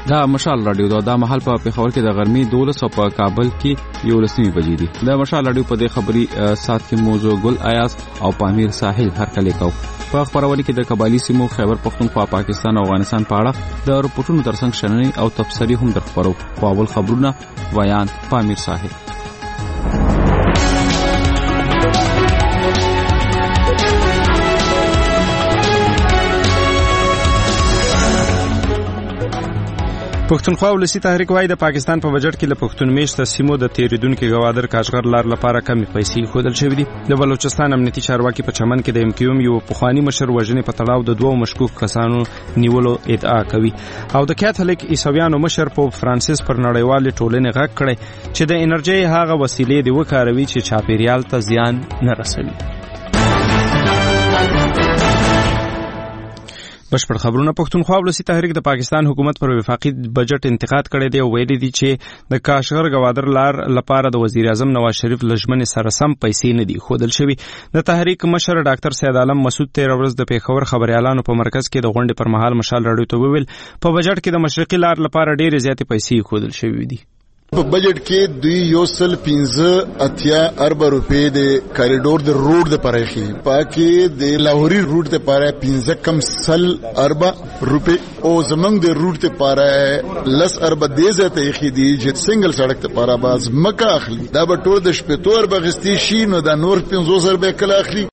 دا مشال رادیو دا محل په پیښور کې د غرمې 12 او په کابل کې 11 بجې دي. د مشال رادیو په دې خبري سات کې موضوع ګل ایاز او پامیر ساحل هر کله کو په خبرونه کې د قبایلی سیمو خیبر پختونخوا پاکستان او افغانستان په اړه د رپورټونو ترڅنګ شننې او تبصرې هم درخبرو. په اول خبرونه ویان پامیر ساحل. پښتونخوا ولسی تحریک وايي د پاکستان په بجټ کې له پښتون میشته سیمو د تیریدونکو غوادر کاشغر لار لپاره کمی پیسې خودل شوې دي. د بلوچستان امنیتي چارواکي په چمن کې د MQM یو پخوانی مشر وژنې په تړاو د دوه مشکوک کسانو نیولو ادعا کوي او د کاتولیک عیسویانو مشر پوپ فرانسیس پر نړیوال ټولنې غږ کړي چې د انرژي هغه وسیلې دی وکاروي چې چاپیریال ته زیان نه رسوي. بشپړ خبرونه. پښتونخوا ولسی تحریک د پاکستان حکومت پر وفاقي بجټ انتقاد کړی دی او ویلي دی چې د کاشغر غوادر لار لپاره د وزیر اعظم نواز شریف لجمن سره سم پیسې نه دي خودل شوی. د تحریک مشر ډاکټر سید عالم مسعود 13 ورځ د پیښور خبريالانو په مرکز کې د غونډې پر مهال مشال رادیو ته ویل په بجټ کې د مشرقي لار لپاره ډېر زیاتې پیسې خودل شوی دي. په بجټ کې 215 ارب روپے د کاریډور د روډ د پرېخي پاکي د لاهوري روډ ته پاره 15 کم سل ارب روپے او زمنګ د روډ ته پاره لس ارب د زته یخي دي چې سنگل سړک ته پاره باز مکه اخلي دا به ټول د شپتور بغستی شي نو دا نور 500 روپے کله اخلي.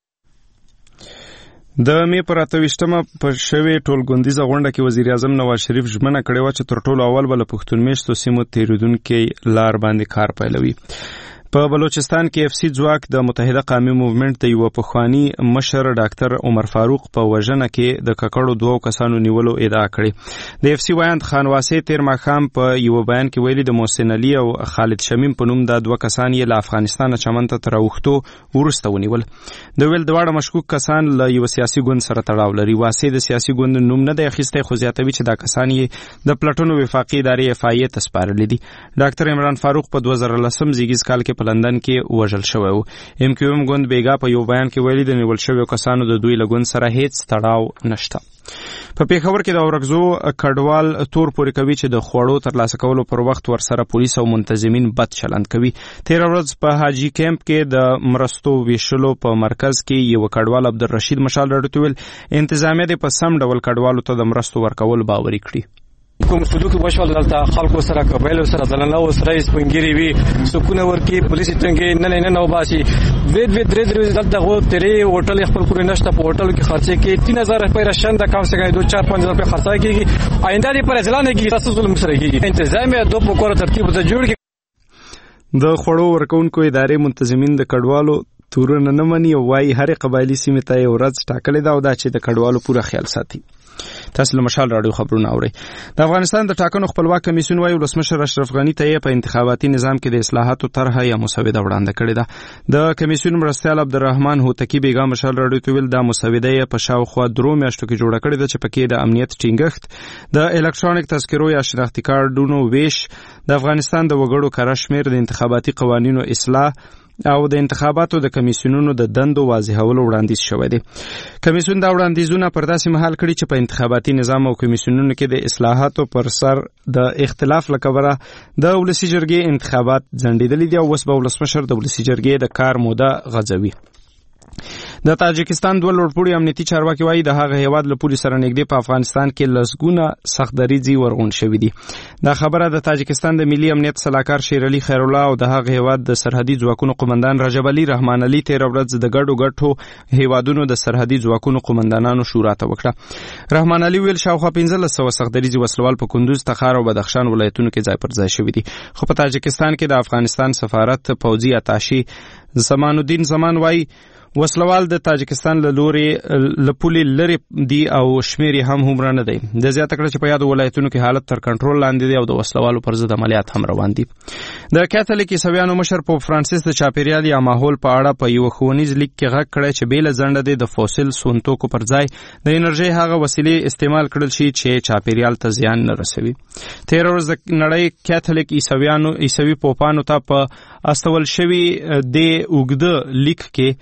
د مې پر 28مه په شوی ټولګوندیزه غونډه کې وزیر اعظم نواز شریف ژمنه کړې و چې تر ټولو اول بل پښتون میشتو سیمو تیریدونکو لار باندې کار پیلوي. په بلوچستان کې FC ځواک د متحده قومي موومېنټ د یو پخوانی مشر ډاکټر عمر فاروق په وژنه کې د ککړو دوه کسانو نیولو ادعا کړې. د FC وایند خانواسي تیر ماخام په یو بیان کې ویلي د محسن علي او خالد شمیم په نوم د دوه کسان یې له افغانستان چمن ته تر وختو ورسته ونیول. د ویل دواړه مشکوک کسان له یو سیاسي ګوند سره تړاو لري. واسي د سیاسي ګوند نوم نه دی اخیسته خو زیاتوي چې دا کسان یې د پلټونو وفاقي ادارې FIA ته سپارلي دي. ډاکټر عمران فاروق په 2010 زیږیز کال کې په لندن کې وژل شوی و. MQM ګوند بیګا په یو بیان کې ویلي د نیول شویو کسانو د دوی له ګوند سره هیڅ تړاو نشته. په پیښور کې د اورګزو کډوال تور پورې کوي چې د خوړو ترلاسه کولو پر وخت ورسره پولیس او منتظمین بد چلند کوي. 13 ورځ په حاجی کیمپ کې د مرستو ویشلو په مرکز کې یو کډوال عبدالرشید مشال رډوتویل انتظامیه د په سم ډول کډوالو ته د مرستو ورکول باوري کړی. کوم سلوک وشول دلته خلکو سره قبایل سره دلنه او سره سپنګری وی سکونه ورکی پولیس څنګه نه نه وباسي وید درې دلته غو تیرې هوټل خپل پورې نشته په هوټل کې خرچه کې 3000 روپے راشند کم څه کوي 2-4-5 روپے خرڅه کیږي آینده دې پر ځلانه کې تاسو ظلم سره کیږي انتظامیه دوه په کور ترتیب ته جوړ کی. د خوړو ورکونکو ادارې منتظمین د کډوالو تورونه نه مني او وايي هر قبایلی سیمه ته ورځ ټاکلې دا او دا چې د کډوالو پوره خیال ساتي. تاسو له مشال رادیو خبرونه اورئ. د افغانستان د ټاکنو خپلواک کمیسیون وايي ولسمشر اشرف غنی ته په انتخاباتي نظام کې د اصلاحاتو طرحه یا مسوده وړاندې کړې ده. د کمیسیون مرستیال عبدالرحمن هوتکی بیګا مشال رادیو ته ویل دا مسوده په شاوخوا 3 میاشتو کې جوړه کړې ده چې پکې د امنیت ټینګښت د الکترونیک تذکرو یا شناختی کارتونو ویش د افغانستان د وګړو کره شمیر د انتخاباتي قوانینو اصلاح او د انتخاباتو د کمیسیونونو د دندو واضحولو وړاندیز شوی دی. کمیسیون دا وړاندیزونه پر داسې مهال کړي چې په انتخاباتي نظام او کمیسیونونو کې د اصلاحاتو پر سر د اختلاف لکبره د ولسی جرګې انتخابات ځنډیدلې دي او اوس به ولسمشر د ولسی جرګې د کار موده غځوي. د تاجکستان دوه لوړپوړي امنیتي چارواکي وايي د هغه هیواد له پولیس سره نږدې په افغانستان کې لسګونه سختدریځي ورغون شوي دي. دا خبره د تاجکستان د ملي امنیت سلاکار شیر علي خیر الله او د هغه هیواد د سرحدي ځواکونو قومندان رجب علي رحمان علي 13 ورځ د ګډو هیوادونو د سرحدي ځواکونو قومندانانو شورا ته وکړه. رحمان علي ویل شاوخوا 1500 سختدریځي وسلوال په کندوز، تخار او بدخشان ولایتونو کې ځای پر ځای شوي دي. خو په تاجکستان کې د افغانستان سفارت پوځي اتاشي زمان الدین زمان وايي وسلوال د تاجکستان له لوري لپولي لري دي او شمیر هم هومره نه دی. د زیاته کړه چې په یاد ولایتونو کې حالت تر کنټرول لاندې دی او د وسلوالو پر ضد عملیات هم روان دي. د کاتولیک عیسویانو مشر پوپ فرانسیس د چاپیریال یا ماحول په اړه په یو ښوونیز لیک کې غږ کړی چې بیل ځنډه دی د فوسیل سونتوکو پر ځای د انرژي هغه وسیلې استعمال کړل شي چې چاپیریال ته زیان نه رسوي. 13 ورځ د نړۍ کاتولیک عیسوي پوپانو ته په استول شوی د اوګده لیک کې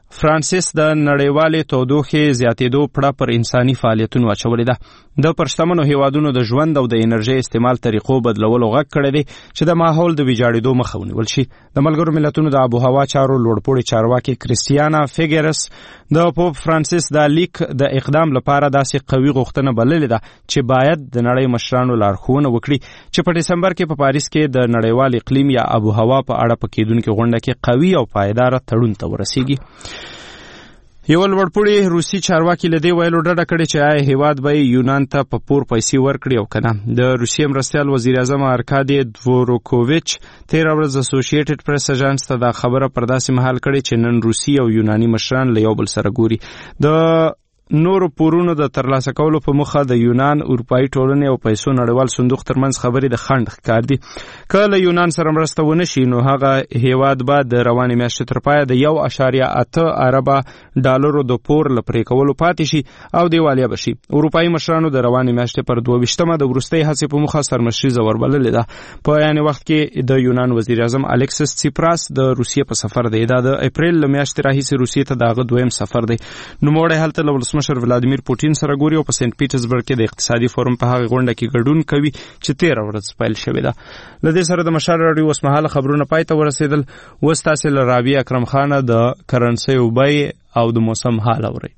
فرانسیس د نړیوالې تودوخې زیاتېدو پړه پر انساني فعالیتونو اچولې ده. د پرشتمنو هیوادونو د ژوند او د انرژۍ استعمال طریقو بدلولو غږ کړی دی چې د ماحول د ویجاړېدو مخه ونیول شي. د ملګرو ملتونو د آب و هوا چارو لوړپوړي چارواکي کریستیانا فیګرس د پوپ فرانسیس د لیک د اقدام لپاره داسې قوي غوښتنه بللې ده چې باید د نړۍ مشرانو لارښوونه وکړي چې په ډسمبر کې په پاریس کې د نړیوال اقلیم یا آب و هوا په اړه په کېدونکې غونډه کې قوي او پایداره تړون ته ورسیږي. یو لوړپوړي روسي چارواکي له دې ویلو ډډه کړې چې آیا هیواد به یونان ته په پور پیسې ورکړي او کنه. د روسیې مرستیال وزیر اعظم ارکادي دوروکوویچ تېره ورځ اسوسییټډ پریس اژانس ته دا خبره پر داسې مهال کړې چې نن روسي او یوناني مشران له یو بل سره ګوري. د نورو پورونو د ترلاسه کولو په موخه د یونان، اروپایي ټولنې او پیسو نړیوال صندوق ترمنځ خبرې د خنډ ښکار دي. که له یونان سره مرسته ونه شي نو هغه هیواد به د روانې میاشتې تر پایه د 1.8 اربه ډالرو د پور له پرې کولو پاتې شي او دیوالیه به شي. اروپایي مشرانو د روانې میاشتې پر 22مه د وروستۍ هڅې په موخه سرمشریزه وربللې ده. په یعنې وخت کې د یونان وزیر اعظم الکسیس سیپراس د روسیې په سفر دی. دا د اپریل له میاشتې راهیسې روسیې ته د هغه دویم سفر دی. نوموړی هلته له ولسمشر ولادیمیر پوټین سره ګوري او په سنت پیټرزبرګ کې د اقتصادي فورم په هغه غونډه کې ګډون کوي چې 13 ورځ پیل شوې ده. له دې سره د مشال راډیو اوسمهاله خبرونه پای ته ورسېدل. اوس تاسې له رابعه اکرم خانه د کرنسۍ بیې او د موسم حال اورئ.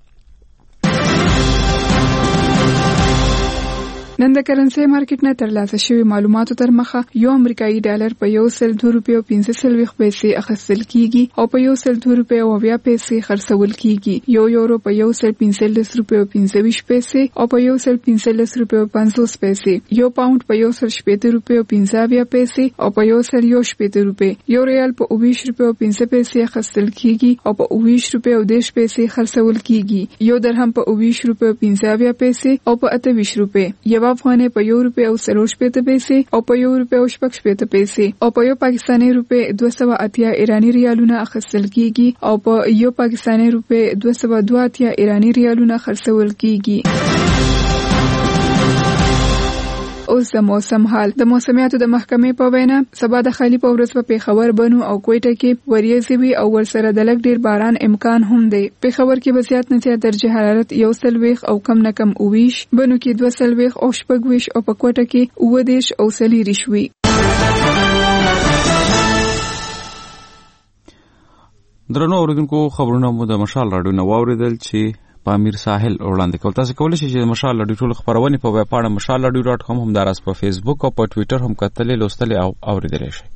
نن د کرنسۍ مارکیټ نه ترلاسه شوی معلوماتو تر مخه یو امریکایي ډالر په 102 روپیو 15 پیسې اخیستل کیږي او په 102 روپیو 20 پیسې خرڅول کیږي. یو یورو په 115 روپیو 25 پیسې او په 115 روپیو 50 پیسې. یو پاوند په 180 روپیو 15 پیسې او په 180 روپیو. یو ریال په 20 روپیو 15 پیسې اخیستل کیږي او په 20 روپیو 10 پیسې خرڅول کیږي. یو درهم په 20 روپیو 15 پیسې او په 28 روپیو. یو افغانۍ په 1 روپۍ او 40 پیسې او په 1 روپۍ او 60 پیسې او په 1 پاکستاني روپۍ 280 ایرانی ریالونه اخیستل کیږي او په 1 پاکستاني روپۍ 282 ایرانی ریالونه خرڅول کیږي. اوس د موسم حال. د موسمیاتو د محکمې په وینا سبا د خالی په ورځ په پیښور، بنو او کوټه کې وریځې وي او ورسره د لږ ډیر باران امکان هم دی. پیښور کې به زیات نه زیات درجه حرارت 1 او کم نه کم 20، بنو کې 2 او 6 او په کوټه کې 9 او 4 وي. درنو اوریدونکو خبرونه مو د مشال راډیو نه واوریدل چې پامیر ساحل وړاندې کول. تاسو کولی شئ چې مشال راډیو ټول خبرونه په ویب پاڼه mashalradio.com هم دراس په فیسبوک او په ټوئیټر هم کتلې لوستلې او اوریدلې شئ.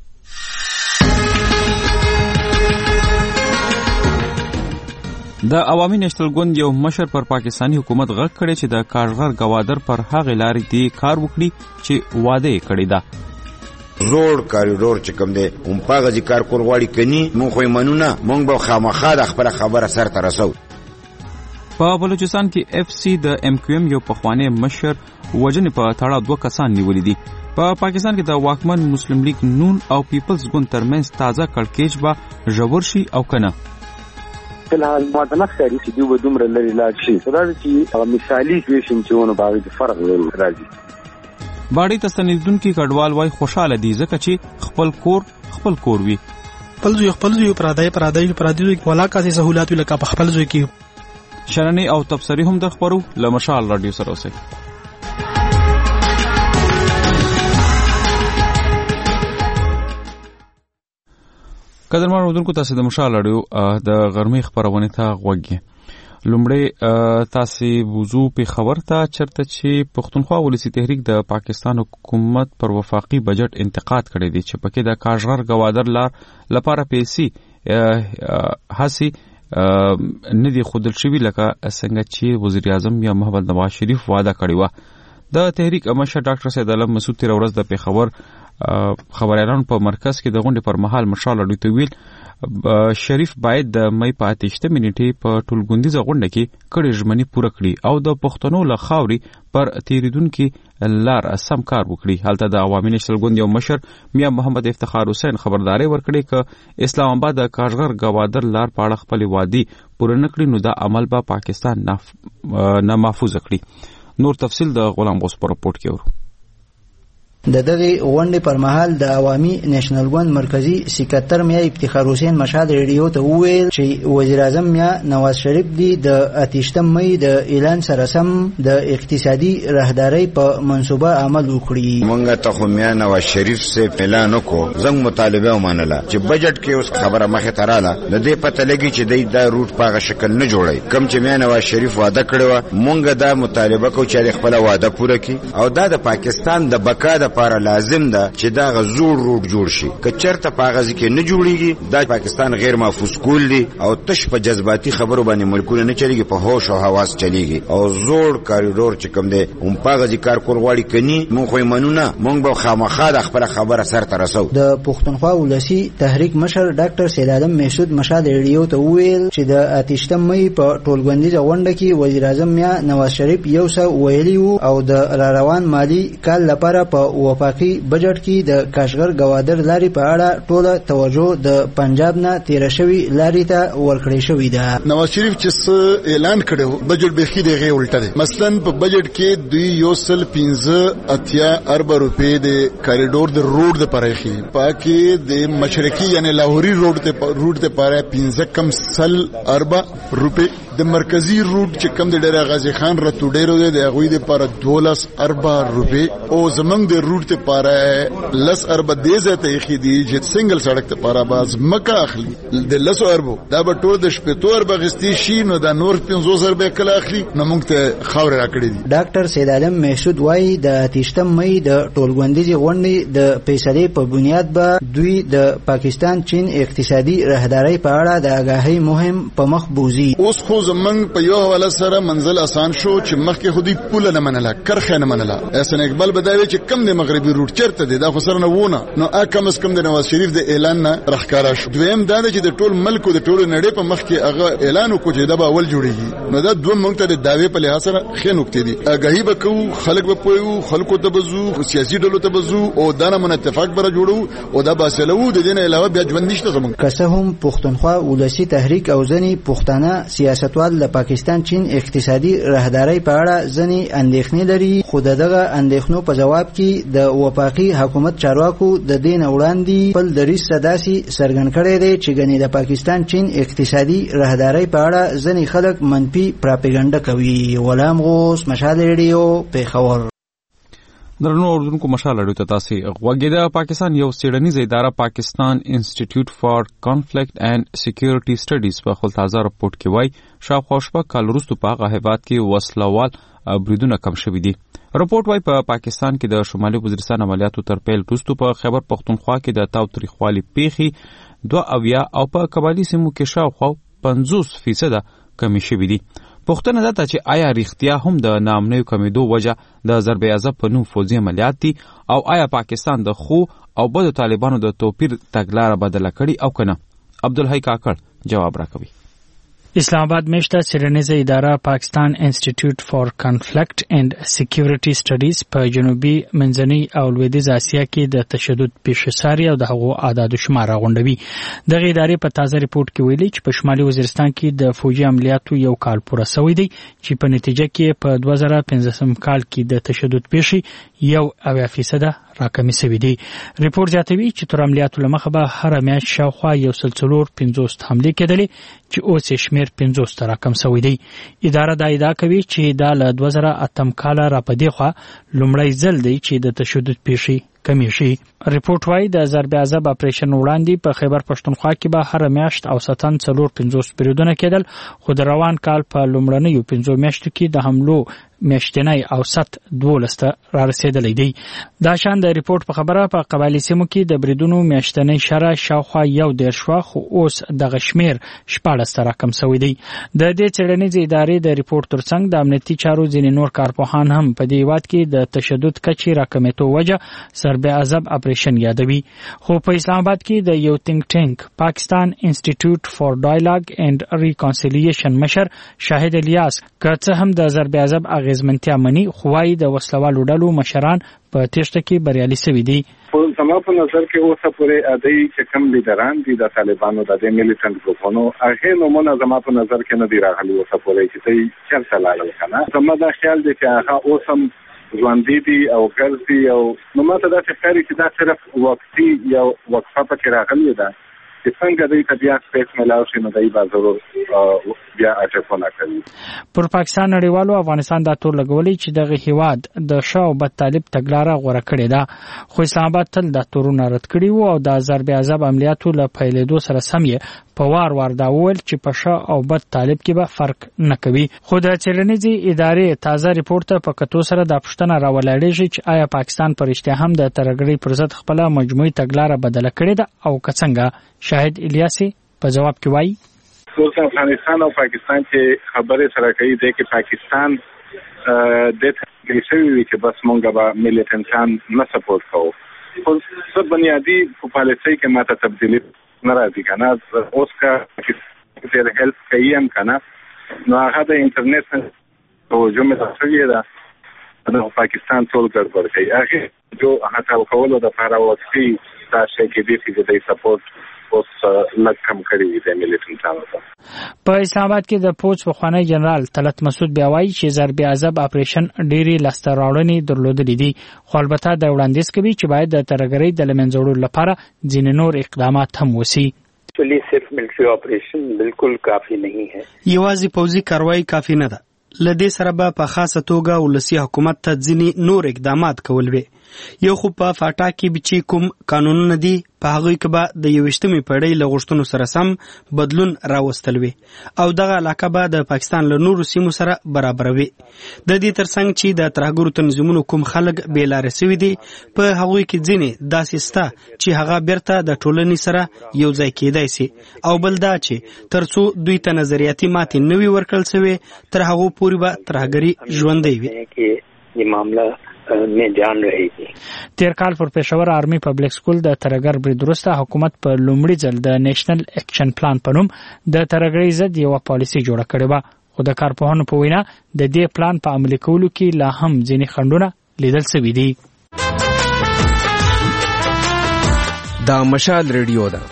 د عوامي نېشنل ګوند یو مشر پر پاکستانی حکومت غږ کړی چې د کارګر گوادر پر هغه لارې دی کار وکړي چې وعده یې کړی ده. روډ کاریډور چې کوم دی هم پاغه ذکر کول غواړي کني مونږ خو منونه مونږ به خامخا د خبره سر ته رسو. په بلوچستان کې FCC د MQM یو پخوانی مشر وجنې په تړاو 2 کسان نیولې دي. په پاکستان کې د واکمن مسلم لیگ نون او پیپلز ګوند ترمنځ تازه کړکېچ به ژور شي او کنه. فلحال ماته نه ښکاري چې دوی به دومره لرې لاړ شي. دا چې مثالي سیچویشن چې ونه باغې کې فرق راځي. باړې ته ستنېدونکي کډوال وای خوشاله دي ځکه چې خپل کور وي. خپل زوی پرادای ولاکه سہولات لکه په خپل زوی کې شرنی او تبصری هم د خبرو له مشال راډیو سره اوسئ. قدرمن اوریدونکو تاسو د مشال راډیو د غرمې خبرونه ته غوږی. لومړی تاسو وضو په خبر ته چرته چې پښتونخوا ولسی تحریک د پاکستان حکومت پر وفاقي بجټ انتقاد کړی دی چې پکې د کارګر گوادر لپاره پیسې هسي ندی خودل شوی لکه څنګه چې وزیر اعظم یا محمد نواز شریف وعده کړی و. د تحریک مشر ډاکټر سید علم مسعود تیر ورځ د پیښور خبريالانو په مرکز کې د غونډې پر مهال مشال راډیو ته ویل شریف باید د مې په 8 منټې په ټولګوندیزه غونډه کې کړي ژمنې پوره کړي او د پښتنو له خاوري پر تیریدونکو لار سم کار وکړي. هلته د عوامي نېشنل ګوند یو مشر میا محمد افتخار حسین خبرداري ورکړي ک اسلام آباد د کارګر گوادر لار په اړه خپل وادي پوره نکړي نو دا عمل به پاکستان نه محفوظ کړي. نور تفصیل د غلام غوث په رپورت کې ورو. د دغه غونډې پر مهال د عوامي نېشنل ګوند مرکزی سکرټر میا افتخار حسین مشهد ریډیو ته وویل چې وزیر اعظم میا نواز شریف دی د 28 مې د اعلان سره سم د اقتصادي راهدارۍ په منصوبه عمل وکړي. مونږ ته خو میا نواز شریف سے اعلان وکړو زنګ مطالبه ومنله چې بجټ کې اوس خبره مخه تراله د دې پته لګي چې د روټ په شکل نه جوړي کم چې میا نواز شریف وعده کړو مونږ دا مطالبه کو چې خپل وعده پوره کړي او دا د پاکستان د بقا لپاره لازم ده چې دا غزور روټ جوړ شي که چرته پاغازي کې نه جوړيږي دا پاکستان غیر محفوظ کول دي او تش په جذباتي خبرو باندې ملکونه نه چلیږي په هوش او حواس چلیږي او زوړ کاریډور چې کوم دی هم پاغازي کار کول غواړي کني مونږ خو منونه مونږ به خامخا د خپل خبره سر ته رسو. د پښتونخوا ولسی تحریک مشر ډاکټر سید عالم محسود مشهد ریډیو ته وویل چې د 28 مې په ټولګوندیزه غونډه کې وزیر اعظم میا نواز شریف یو څه ویلي او د روان مالی کال لپاره په وفاقي بجټ کې د کاشغر گوادر لارې په اړه ټوله توجه د پنجاب نه تیر شوی لارې ته ورکړې شوې ده. نواز شریف چې اعلان کړو بجټ به خې دغه الټه ده. مثلا په بجټ کې 215 ارب روپے د کاریډور د روډ د پرېخي پاکي د مشرقي یعنی لاهوري روډ ته پاره 15 ارب روپے د مرکزی روډ چې کم د ډېر غازی خان رتو ډېرو د غوی د پاره 12 ارب روپے او زمنګ د روډ ته پاره 10 ارب دیزه ته خېدي چې سنگل سړک ته پاره باز مکه اخلي د 10 ارب دا به ټول د شپې ارب غستی شي نو د نور 500 ارب کله اخلي نو موږ ته خبر راکړي دي. ډاکټر سید عالم محسود وايي د 28 مې د ټولګوندیزي غونډې د فیصلې په بنیاد به دوی د پاکستان چین اقتصادي راهدارۍ په اړه د آگاهۍ مهم په مخ بوزي. اوس خو زمنګ په یو حواله سره منزل آسان شو چې مخکې خودي پوله نه منله کرخه نه منله. احسن اقبال بداوي چې کم د مغربي روټ چرته دی دا خو سره نه وونه نو کم از کم د نواز شریف د اعلان نه راخکارا شو. دویم دا چې د ټول ملک او د ټول نړۍ په مخ کې هغه اعلان وکړي چې دا به اول جوړیږي نو دا دوه مونږ ته د داوی په لحاظ سره خې نکته دي. آگاهی وکړو خلک به پوهیو خلکو ته بزو سیاسي ډلو ته بزو او دا نه اتفاق بره جوړو او دا باسلو د دې نه علاوه بیا ژوند نشته زمونږ. که څه هم پښتونخوا ولسی تحریک او ځنی پښتانه سیاستوال د پاکستان چین اقتصادي راهدارۍ په اړه ځنی اندېښنې لري خو دغه اندېښنو په جواب کې د وفاقي حکومت چارواکو د دین وړاندې خپل دریځ صداسي څرګند کړی دی چې ګنې د پاکستان چین اقتصادي راهدارۍ په اړه ځنی خلک منفي پراپګاندا کوي. غلام غوث مشهد ریډیو پیښور. درنو اوردونکو مشال اړیو ته تاسو غوږی د پاکستان یو سیډنیز اداره پاکستان انسټیټیوټ فار کانفلیکټ اینڈ سکیورټي سټډیز په خپل تازه رپورت کې وایي شاوخوا شپږ کال وروسته په هغه هیواد کې وسلوال بریدونه کم شوي دي. رپورت وایي په پاکستان کې د شمالي وزیرستان عملیاتو تر پیل وروسته په خیبر پختونخوا کې د تاوتریخوالي پیښې 2 او په قبایلي سیمو کې شاوخوا 50% کمی شوي دي. پوښتنه ده چې آیا ریښتیا هم د ناامنیو کمیدو وجه د ضرب عضب په نوم فوزي عملیات دي او آیا پاکستان د خو او بدو طالبانو د توپیر تګلاره بدله کړي او کنه؟ عبدالحی کاکړ جواب راکوي. اسلام آباد میشته سیډنیزه اداره پاکستان انسټیټیوټ فار کانفلیکټ اینڈ سکیورټي سټډیز په جنوبي منځنۍ او لویدیځ اسیا کې د تشدد پیښې او د هغو اعداد و شمار راغونډوي. دغه ادارې په تازه ریپورت کې ویلي چې په شمالي وزیرستان کې د فوجي عملیاتو یو کال پوره شوی دی چې په نتیجه کې په 2015 کال کې د تشدد پیښې 1% راکمې شوې دي. ریپورت زیاتوي چې تر عملیاتو لمخه به هر میاشت شاوخوا 150 حملې کېدلې چې اوس یې شمېر 50 ته راکم شوی دی. اداره دا ادعا کوي چې دا له 2008 کاله راپدې خوا لومړی ځل دی چې د تشدد پیښې کمی شي. ریپورت وايي د ضرب عضب اپریشن وړاندې په خیبر پښتونخوا کې به هر میاشت اوسطاً 450 بریدونه کېدل خو د روان کال په لومړنیو 5 میاشتو کې د حملو میاشتنی اوسط 12 را رسیدلی دی. دا شان د ریپورت په خبره په قبایلي سیمو کې د بریدونو میاشتنی شره شاوخوا 1.5 خو اوس دغه شمیر 14 راکم شوی دی. د دې څېړنیزې ادارې د ریپورت ترڅنګ د امنیتي چارو ځینې نور کارپوهان هم په دې هیواد کې د تشدد کچې راکمېدو وجه ضرب عضب اپریشن یادوي. خو په اسلام آباد کې د یو تینک ټینک پاکستان انسټیټیوټ فار ډایلاګ اینڈ ریکانسیلیشن مشر شاهد الیاس که څه هم د ضرب عضب اغیزمنتیا مني خو وايي د وسلوالو ډلو مشران په تېښته کې بریالي شوي دي. زما په نظر کې اوسه پورې ادي چې کوم لیډران دي د طالبانو د میلیټنټ ګروپونو هغه نومونه زما په نظر کې نه دي راغلي اوسه پورې چې چرته لاړل کنه. زما دا خیال دی چې هغه اوسم ژوندۍ دي او ګرځي او نو ماته دا ښکاري چې دا صرف وقتي یو وقفه پکې راغلې ده چې څنګه دوی ته بیا سپیس ملاو شي نو دوی به ضرور بیا اټکونه کوي. پر پاکستان نړیوالو افغانستان دا تور لګولي چې دغه هیواد د شاه او بد طالب تګلاره غوره کړې ده، خو اسلام آباد تل د تورونه رد کړي وو او د ضرب عذاب عملیاتو له پیلېدو سره سم یې په وار دا وویل چې په شاه او بد طالب کې به فرق نه کوي. خو د څېړنیزې ادارې تازه ریپورت ته په کتو سره دا پوښتنه راولاړېږي چې آیا پاکستان په رښتیا هم د ترهګرۍ پر ضد خپله مجموعي تګلاره بدله کړې ده او که څنګه؟ شاهد الیاسي په جواب کې وایي اوس افغانستان او پاکستان چې خبرې سره کوي دی کې پاکستان د ترهګرۍ شوي وي چې بس مونږ به ملیټنټان نه سپورټ کوو، خو څه بنیادي په پالیسۍ کې ماته تبدیلي نه راځي که نه. اوس که ډېر هیلپ کوي هم که نه نو هغه د انټرنیټ نه توجه مې را شوې ده د پاکستان ټول ګډوډ کوي. هغې جو هڅه کولو دپاره وقتي دا شی کېدای شي چې دی سپورټ اوس لږ کم کړی وي د ملیټنټانو ته. په اسلام آباد کې د پوځ پخوانی جنرال طلعت مسعود بیا وایي چې ضرب عذاب اپریشن ډېرې لاسته راوړنې درلودلې دي، خو البته دا وړاندیز کوي چې باید د ترهګرۍ د له منځه وړلو لپاره ځینې نور اقدامات هم وشي. صرف ملټري اپریشن بالکل کافی نه ہے، یوازې پوځي کاروایی کافی نه ده. لدې سره به په خاصه توګه ولسی حکومت ته ځینې نور اقدامات کول وي. یو خو په فاټا کې چې کوم قانونونه دي په هغوی کې به د 21مې پېړۍ له غوښتنو سره سم بدلون راوستل وي او دغه علاقه به د پاکستان له نورو سیمو سره برابروي. د دې ترڅنګ چې د ترهګرو تنظیمونو کوم خلک بې لارې سوي دي په هغوی کې ځینې داسې سته چې هغه بیرته د ټولنې سره یو ځای کېدای سي، او بل دا چې تر څو دوی ته نظریاتي ماتې نه وي ورکړل سوی تر هغو پورې به ترهګري ژوندۍ وي. تیر کال پر پېښور آرمي پبلک سکول د ترهګر برید وروسته حکومت په لومړي ځل د نیشنل اکشن پلان په نوم د ترهګرۍ ضد یوه پالیسي جوړه کړې وه، خو د کارپوهانو په وینا د دې پلان په عملي کولو کې لا هم ځینې خنډونه لیدل سوي دي. دا مشال ریډیو ده.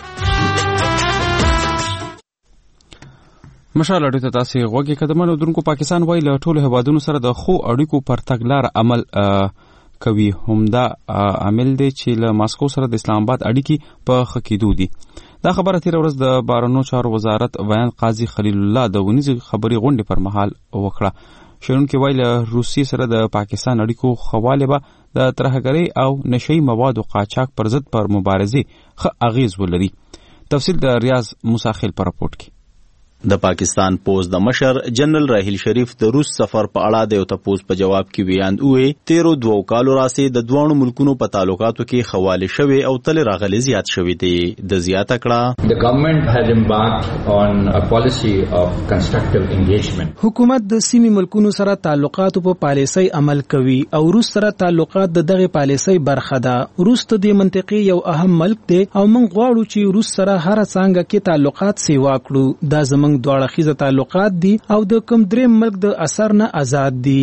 مشال اړیو ته تاسو غوږی قدمونو درونکو. پاکستان وایي له ټولو هیوادونو سره د خو اړیکو پر تګلار عمل کوي، همدا عامل دی چې له ماسکو سره د اسلام آباد اړیکې په ښه کېدو دي. دا خبره تېره ورځ د بهرنیو چارو وزارت ویان قاضي خلیل الله د ونیزې خبرې غونډې پر مهال وکړه. شنونکي وایي له روسیې سره د پاکستان اړیکو ښه والی به د ترهګرۍ او نشهیي موادو قاچاق پر ضد پر مبارزې ښه اغیز ولري. تفصیل د ریاض موساخیل په راپورټ کې. د پاکستان پوز د مشر جنرال راحیل شریف د روس سفر په اړه د یو تپوس په جواب کې ویاند وې 13 کالو راځي د دوه ملکونو په تعلقاتو کې خواله شوي او تل راغلي زیات شوي دي. د زیاته کړه The government has embarked on a policy of constructive engagement. حکومت د سیمې ملکونو سره تعلقاتو په پالیسۍ عمل کوي او روس سره تعلقات د دغه پالیسۍ برخه ده. روس ته د منطقې یو اهم ملک دی او موږ غواړو چې روس سره هر څنګه کې تعلقات سیوا کړو. دا زموږ دواړه خیزه تعلقات دي او د کوم دریم ملک د اثر نه آزاد دي.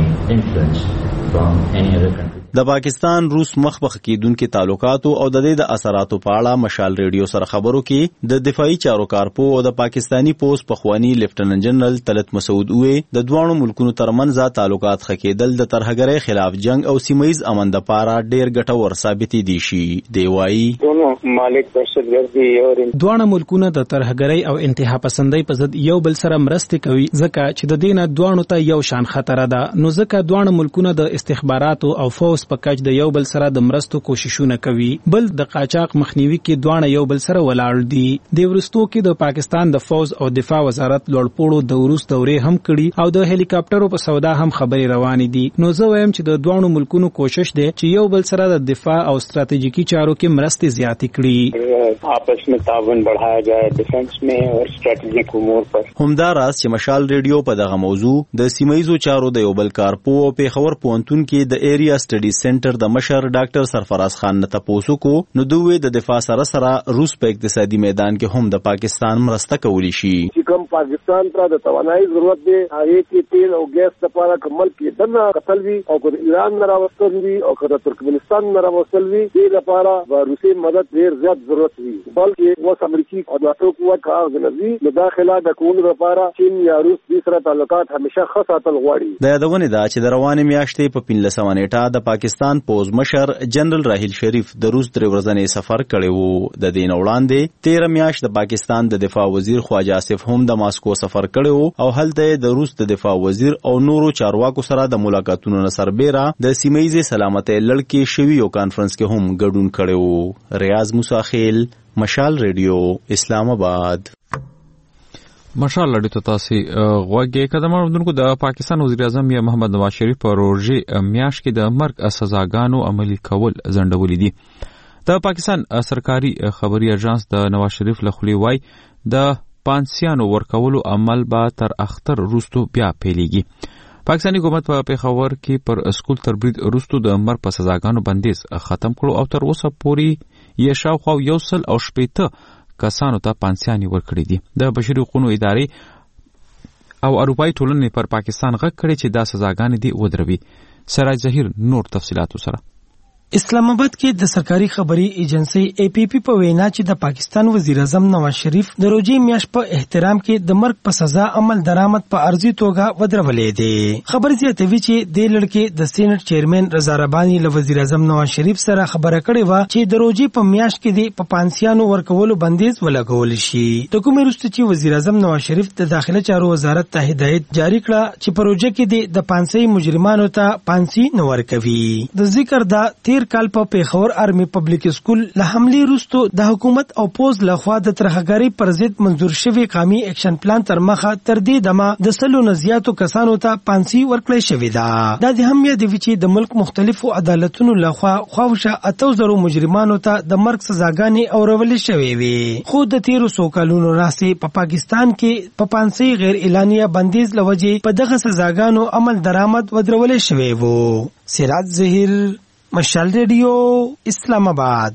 د پاکستان روس مخبخ کېدونکو تعلقاتو او د دې د اثراتو په اړه مشال ریډیو سره خبرو کې د دفاعي چارو کارپو او د پاکستانی پوس پخوانی لیفټننټ جنرال طلعت مسعود وې د دوه ملکونو ترمنځ تعلقات خکېدل د ترهګرۍ خلاف جنگ او سیمایي امن لپاره ډېر ګټور ثابت دي شي. دی وايي مالک دهشتګردي او دوه ملکونه د ترهګرۍ او انتها پسندۍ په ضد یو بل سره مرسته کوي ځکه چې د دینه دوه ته یو شان خطر ده. نو ځکه دوه ملکونه د استخباراتو او فوز په کچ د یو بل سره د مرستو کوششونه کوي. بل د قاچاق مخنیوي کې دوه یو بل سره ولاړ دي. د ورستو کې د پاکستان د فوز او دفاع وزارت لوړپوړو د ورست دورې هم کړي او د هلیکاپټرو په سودا هم خبرې روانې دي. نو زه وایم چې د دوه ملکونو کوشش دی چې یو بل سره د دفاع او ستراتیژیکي چارو کې مرستې زیاتې کړي، آپس میں تعاون بڑھایا جائے ډیفنس میں او ستراتیژیک امور پر. همدا راز چې مشال ریډیو په دغه موضوع د سیمایي چارو د یو بل کارپو او پیښور پوهنتون کې د ایریا سټډیز سټډیز سنټر د مشر ډاکټر سرفراز خان نه تاسو کو نو دوی د دفاع سره روس په اقتصادي میدان کې هم د پاکستان مرسته کولی شي. چې کوم پاکستان ته د توانایي ضرورت دی هغه کې تیل او ګیس لپاره کمل کې دنه قتل وی او د ایران نه راوستل وی او د ترکمنستان نه راوستل وی دې لپاره د روسي مدد ډیر زیات ضرورت وی بلکې اوس امریکا او د قوت کارغنوي له داخله د کولو لپاره چین یا روس د سره تعلقات همیشه ښه ساتل غواړي. د یادونه ده چې د روانې میاشتې په 15 نیټه د پاکستان پوز مشر جنرال راحیل شریف د روس 3 ورځې سفر کړی وو. د دین وړاندې 13 میاشت د پاکستان د دفاع وزیر خواجه آصف هم د ماسکو سفر کړی وو او هلته د روس د دفاع وزیر او نورو چارواکو سره د ملاقاتونو نه سربېره د سیمه‌ییزې سلامتۍ لړ شوي یو کانفرنس کې هم ګډون کړی وو. ریاض موسی خیل، مشال ریډیو، اسلام آباد. مشال لړۍ ته تاسو غوږی کدمه وندونکو د پاکستان وزیر اعظم یا محمد نواز شریف په روژې میاشت کې د مرګ سزاګانو عملي کول ځنډولي دي. د پاکستان سرکاري خبري اژانس د نواز شریف له خولې وای د پانسیانو ورکولو عمل به تر اختر وروسته بیا پیلېږي. پاکستاني حکومت په پیښور کې پر اسکول تربرید وروسته د مرګ په سزاګانو بندیز ختم کړو او تر اوسه پورې یې شاوخوا 180 کسانو ته پانسیانې ورکړې دي. د بشري حقوقو ادارې او اروپایي ټولنې پر پاکستان غږ کړی چې دا سزاګانې دي ودروي. سراج ظهیر نور تفصيلات سره. اسلام آباد کې د سرکاري خبري ایجنسی ای پی پی په وینا چې د پاکستان وزیر اعظم نواز شریف د روژې میاشت په احترام کې د مرګ په سزا عمل درآمد په ارزي توګه ودرولې دي. خبر زیاتوي چې د لړکې د سېنات چیرمن رضا رباني له وزیر اعظم نواز شریف سره خبره کړې و چې د روژې په میاشت کې د پانسیانو ورکولو بندیز ولګول شي. د کومې وروسته چې وزیر اعظم نواز شریف د داخله چارو وزارت ته هدایت جاری کړه چې په روژه کې د پانسي مجرمانو ته پانسي نه ورکوي. د ذکر د کال په پیښور آرمي پبلک سکول له حمله وروسته د حکومت او پوز لخوا د ترهګری پر ضد منظور شوی قومي اکشن پلان تر مخه تر دې دمه د سلو نزياتو کسانو ته پانسي ورکړی شوې ده. د هم یاد وی چې د ملک مختلفو عدالتونو لخوا خواوشه 8000 مجرمانو ته د مرګ سزاګانې اورولې شوې وي. خو د 1300 کلونو راځي په پاکستان کې په پانسي غیر اعلانیه بندیز لوجې په دغه سزاګانو عمل درآمد ودرولې شوې وو. سراج ظهیر، مشال ریډیو، اسلام آباد.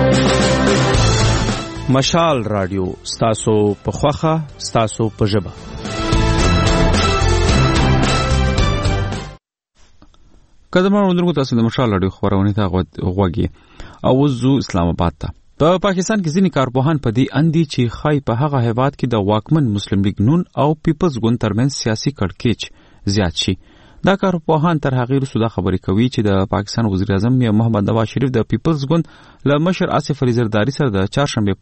مشال رادیو ستاسو په خوخه ستاسو په ژبه. کدمه وندرګو تاسو د مشال رادیو خبرونه ته غوږی او زو اسلام آباد ته. په پاکستان کې ځینې کارپوهان په دې اندي چې خای په هغه هیواد کې د واکمن مسلم لیگ نون او پیپلز ګوند ترمنځ سیاسي کړکېچ زیات شي. دا کارپوهان تر هغه وروسته دا خبرې کوي چې د پاکستان وزیر اعظم محمد نواز شریف د پیپلز ګوند له مشر آصف علي زرداری سره د چهارشنبه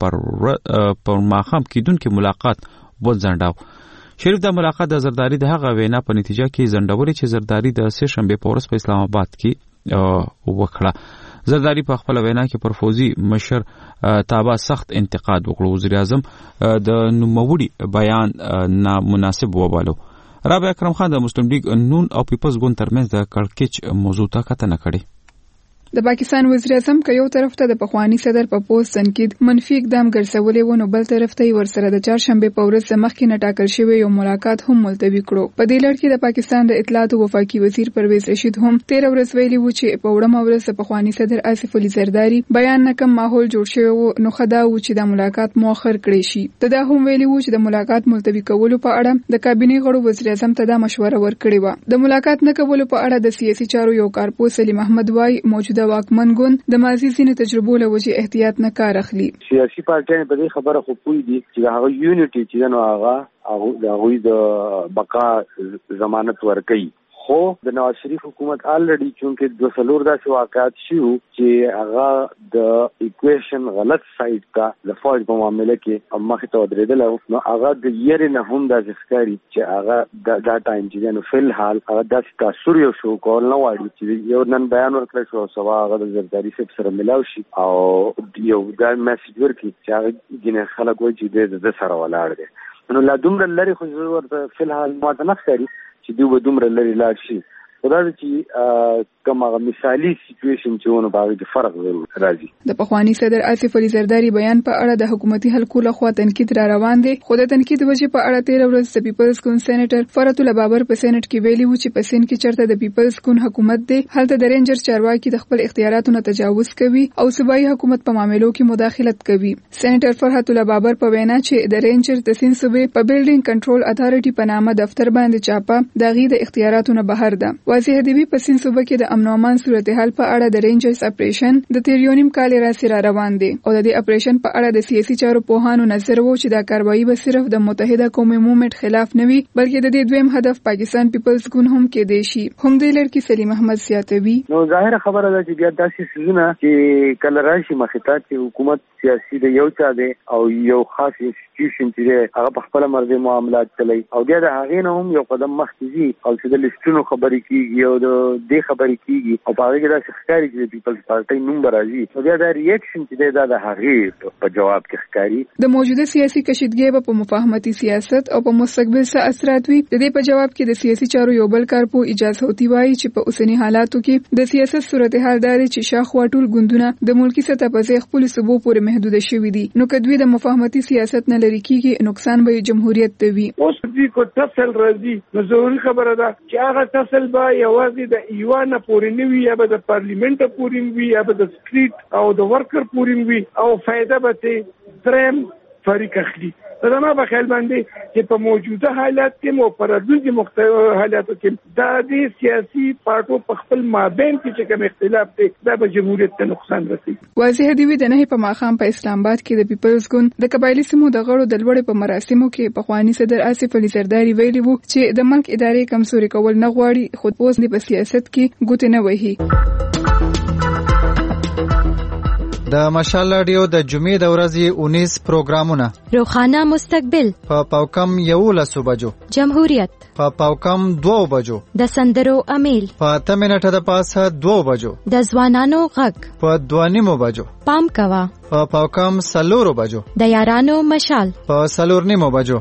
پر ماښام کېدونکي ملاقات وځنډاو. شریف د ملاقات د زرداری د هغه وینا په نتیجه کې ځنډولې چې زرداری د سه شنبه په ورځ په اسلام آباد کې وکړه. زرداری په خپل وینا کې پر فوزي مشر تابع سخت انتقاد وکړ. وزیر اعظم د نوموړي بیان نامناسب وباله. رابعه اکرم خان د مسلم لیگ نون او پیپلز ګوند ترمنځ د کړکېچ موضوع ته کتنه کړې. د پاکستان وزیر اعظم که یو طرف ته د پخوانی صدر په پوسټ تنقید منفي اقدام ګرځولې و نو بل طرف ته ورسره د چهارشنبه په ورځ مخکې نه ټاکل شوی یو ملاقات هم ملتوي کړو. په دې لړ کې د پاکستان د اطلاعات او وفاقي وزیر پرویز رشید هم 13 ورځ ویلي و چې په وړمه ورځ د پخوانی صدر آصف علي زرداری بیان نکم ماحول جوړ شوی و نو خدا و چې د ملاقات مؤخر کړی شي. دا هم ویلي و چې د ملاقات ملتوي کولو په اړه د کابینه غړو وزیر اعظم ته دا مشوره ورکړې و. د ملاقات نه کولو په اړه د سیاسي چارو یو کارپوه سلیم احمد وای موجوده واکمن ګوند د ماضي ځینې تجربو له وجې احتیاط نه کار اخلي. سیاسي پارټیانې په دې خبره خو پوه دي چې هغه یونټي چې نو هغه د بقا ضمانت ورکوي. خو د نواز شریف حکومت الریډي چونکه د سلور داسې واقعات شیو چې هغه د ایکویشن غلط سایډ ته د فوج په معاملې کې مخې ته ودرېدل نو هغه د یری نه هم د ځخکاري چې هغه دا ټایم چې نو فل حال هغه داسې تاثیر یو شو کول نه واړي چې یو نن بیان ورکړی شو سبا هغه د زرداری سره ملاو شي او یو دا میسج ورکړي چې هغه ګینه خلک وایي چې د سره ولاړ دي نو لا دومره لري خو ورته فل حال ماته نه ښکاري چې دوی به دومره لري لاړ شي. دا چې کومه مثالی سچويشن چې ونه باندې فرق راځي. د پخوانی صدر آصف علي زرداری بیان په اړه د حکومتي حلقو لخوا تنقید را روان دي. خو د تنقید وجه په اړه 13 ورځ د پیپلز کون سېنیټر فرات الله بابر په سېنات کې ویلي و چې په سین کې چرته د پیپلز کون حکومت دی هلته د رینجر چارواکي د خپل اختیاراتو نه تجاوز کوي او صوبایي حکومت په معاملو کې مداخلت کوي. سېنیټر فرات الله بابر په وینا چې د رینجر د سین صوبې په بلډینګ کنټرول اتھارټي په نامه دفتر باندې چاپه د غي د اختیاراتو نه بهر ده. واضح دی په سین صوبې کې د امن او امان صورتحال په اړه د رینجرز اپریشن د تیریونیم کال را روان دي او د دې اپریشن په اړه د سیاسي چارو پوهانو نظر وو چې دا کاروایی به صرف د متحده قومي موومېنټ خلاف نه وي بلکې د دې دویم هدف پاکستان پیپلز ګوند هم کې دی شي. هم د لړکی سلیم احمد سیاتوي نو ظاهر خبره ده چې بیا داسې سيزونه چې کله راشي مخاطب چې حکومت سیاسي د یو چا دی او یو خاص انسټیټیوشن چې هغه په خپل مرزي معاملات کوي او بیا د هغې نه هم یو قدم مخکې ځي او چې د لیستونو خبرې کیږي او د دې خبرې کیږي او په هغه کې دا ښکاري چې د پیپلز پارټي نوم راځي او بیا دا ریاکشن چې دا د هغې په جواب کې ښکاري. د موجوده سیاسي کشیدګۍ په مفاهمتي سیاست او په مستقبل څه اثرات وي. د دې په جواب کې د سیاسي چارو یو بل کارپو اجازه هوتی وایي چې په اوسنی حالاتو کې د سیاست صورتحال داري چې شاخوا ټول ګوندونه د ملکی سطح په ځای خپل صوبو پورې محدود شوي دي. نو کدوې د مفاهمتي سیاست نه لري کیږي نقصان به جمهوریت ته وي. اوس دې کو تفصیل راځي نو ضروري خبره ده چې هغه تفصیل به یوازې د ایوان پورې نه وي یا به د پارلیمنت پورې وي یا به د سټریټ او د ورکر پورې وي او فائدہ به ته درم فریق اخلي. دا ما په خیال باندې چې په موجوده حالات کې مو پر دغه مختلف حالاتو کې د سیاسي پارټو په خپل مابین کې کوم اختلاف دی دا به جمهوریت ته نقصان رسوي. واضح دی د نه په ماخام په اسلام آباد کې د پیپلز ګوند د قبایلی سیمو د غړو د لوړې په مراسمو کې پخوانی صدر آصف علي زرداری ویلي وو چې د ملک ادارې کمزوري کول نه غواړي خو اوس په سیاست کې ګوتې نه وهي. د مشال رادیو د جمعې د ورځې 19 پروګرامونه روخانه مستقبل په پاوکم 11 بجو جمهوریت په پاوکم 2 بجو د سندرو امیل په 8 منټه د پاسه 2 بجو د ځوانانو غږ په 2:30 بجو پام کوا په پاوکم 4 بجو د یارانو مشال په 4:30 بجو.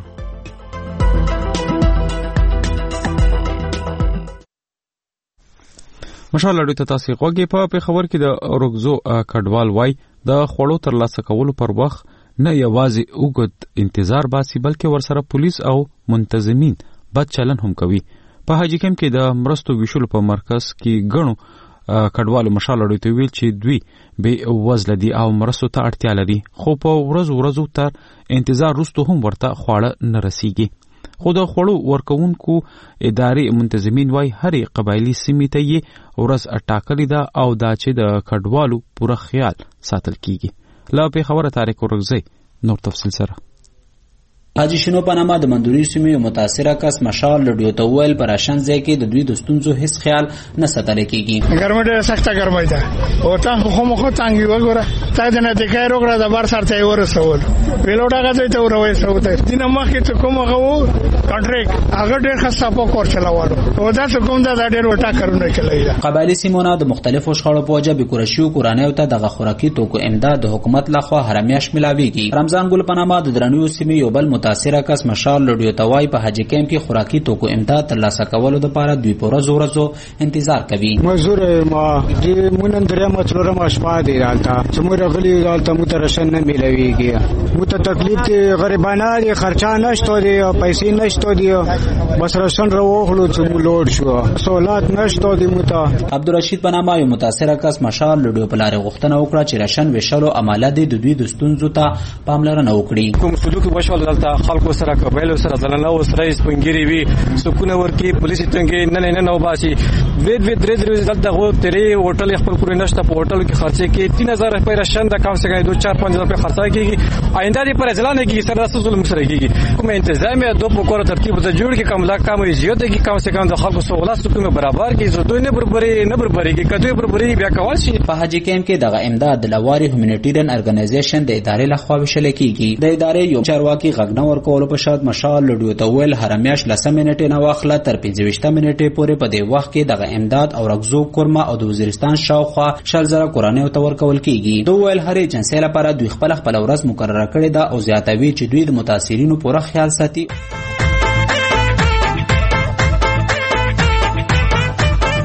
مشال اړو ته تاسو غوږی په خبر کې د روغزو کډوال وای د خوړو ترلاسه کولو پر وخت نه یوازې اوږد انتظار باسي بلکې ورسره پولیس او منتظمین بد چلن هم کوي. په حاجی کم کې د مرستو ویشلو په مرکز کې غنو کډوالو مشال اړو ته ویل چې دوی به وزل دي او مرستو ته اړتیا لري خو په ورځو تر انتظار وروسته هم ورته خواړه نه رسیږي. خو د خوړو ورکوونکو ادارې منتظمین وای هرې قبایلی سیمې ته یې ورځ ټاکلې ده او دا چې د کډوالو پوره خیال ساتل کیږي. لا په خبره تاریخ ورغځي نور تفصیل سره حاجی شنو پنامه د مندوري سیمې متاثره کس مشال لډیو ته ویل پر راشن ځای کې د دوی د ستونزو هیڅ خیال نه ساتل کیږي. ګرمه ډېره سخته ګرمه ده او تاسو خو مخ ته وګوره تا د نه د کای روغړه د بار سره ورسول ویلوډا غځي ته وروي سوته دینه مخې ته کومه غو کنټریک هغه ډېر خاصه په کور چلاوړو او دا څه کوم دا ډېر وټا کارونه کوي. قبایلی سیمونه د مختلفو شخړو په وجه بکورشیو کورانیو ته د خوراکي توکو امداد د حکومت لخوا هرمیاش ملاويږي. رمضان ګل پنامه د درنوي سیمې یو بل متاثره کس مشال لډیو توای په حج کیمپ کې خوراکي توکو امداد ترلاسه کولو لپاره دوی په ورځو انتظار کوي. مزور ما دې مونږ دریا مچلوره مشپا دی راځه چې موږ غلي دالته مترشن نه ملويږي مت تکلیف کې غریبانه دي خرچا نشته دي پیسې نشته دي بس راشن راوخلو چې لوډ شو سہولت نشته دي مت. عبدالرشید پنامه یو متاثره کس مشال لډیو په لارې غوښتنه وکړه چې راشن وشلو عمله دي د دوی د ستونزو ته پاملرنه وکړي. کوم سلوک وشول دلته خلکو سره قبایلو سره دلنه وسره سپنګيري وي سکونه ورکی پولیس څنګه نه وباسي وید درې دلته غو تیرې هوټل خپل پورې نشته په هوټل کې خرچه کې 3000 روپے راشن د کم څه 2-4-5 روپے خرچه کیږي آینده دې پر ځلانه کې سره ظلم سره کیږي کوم تنظیم دو په کور ترتیب ته جوړ کې کم لا کم زیاته کې کم څه کم د خلکو سہولت کومه برابر کې زه دوی نه برابرې کې کته برابرې بیا کول شي. په حج کیمپ کې دغه امداد د لواري هیومانیټیرین ارګنایزیشن د ادارې لخوا وشل کیږي. د ادارې یو چارواکي غږ نور کول په شاد مشال لډیو ته ویل هرمیاش لسه منټه نه واخله تر 25 منټه پورې په دې وخت کې دغه امداد او رغزو کورما او د وزیرستان شاوخوا 1000 کورانیو ته ورکول کیږي. دوی ویل هرې جنسي لپاره دوی خپل ورځ مقرره کړې ده او زیاتوي چې دوی د متاثرینو پوره خیال ساتي.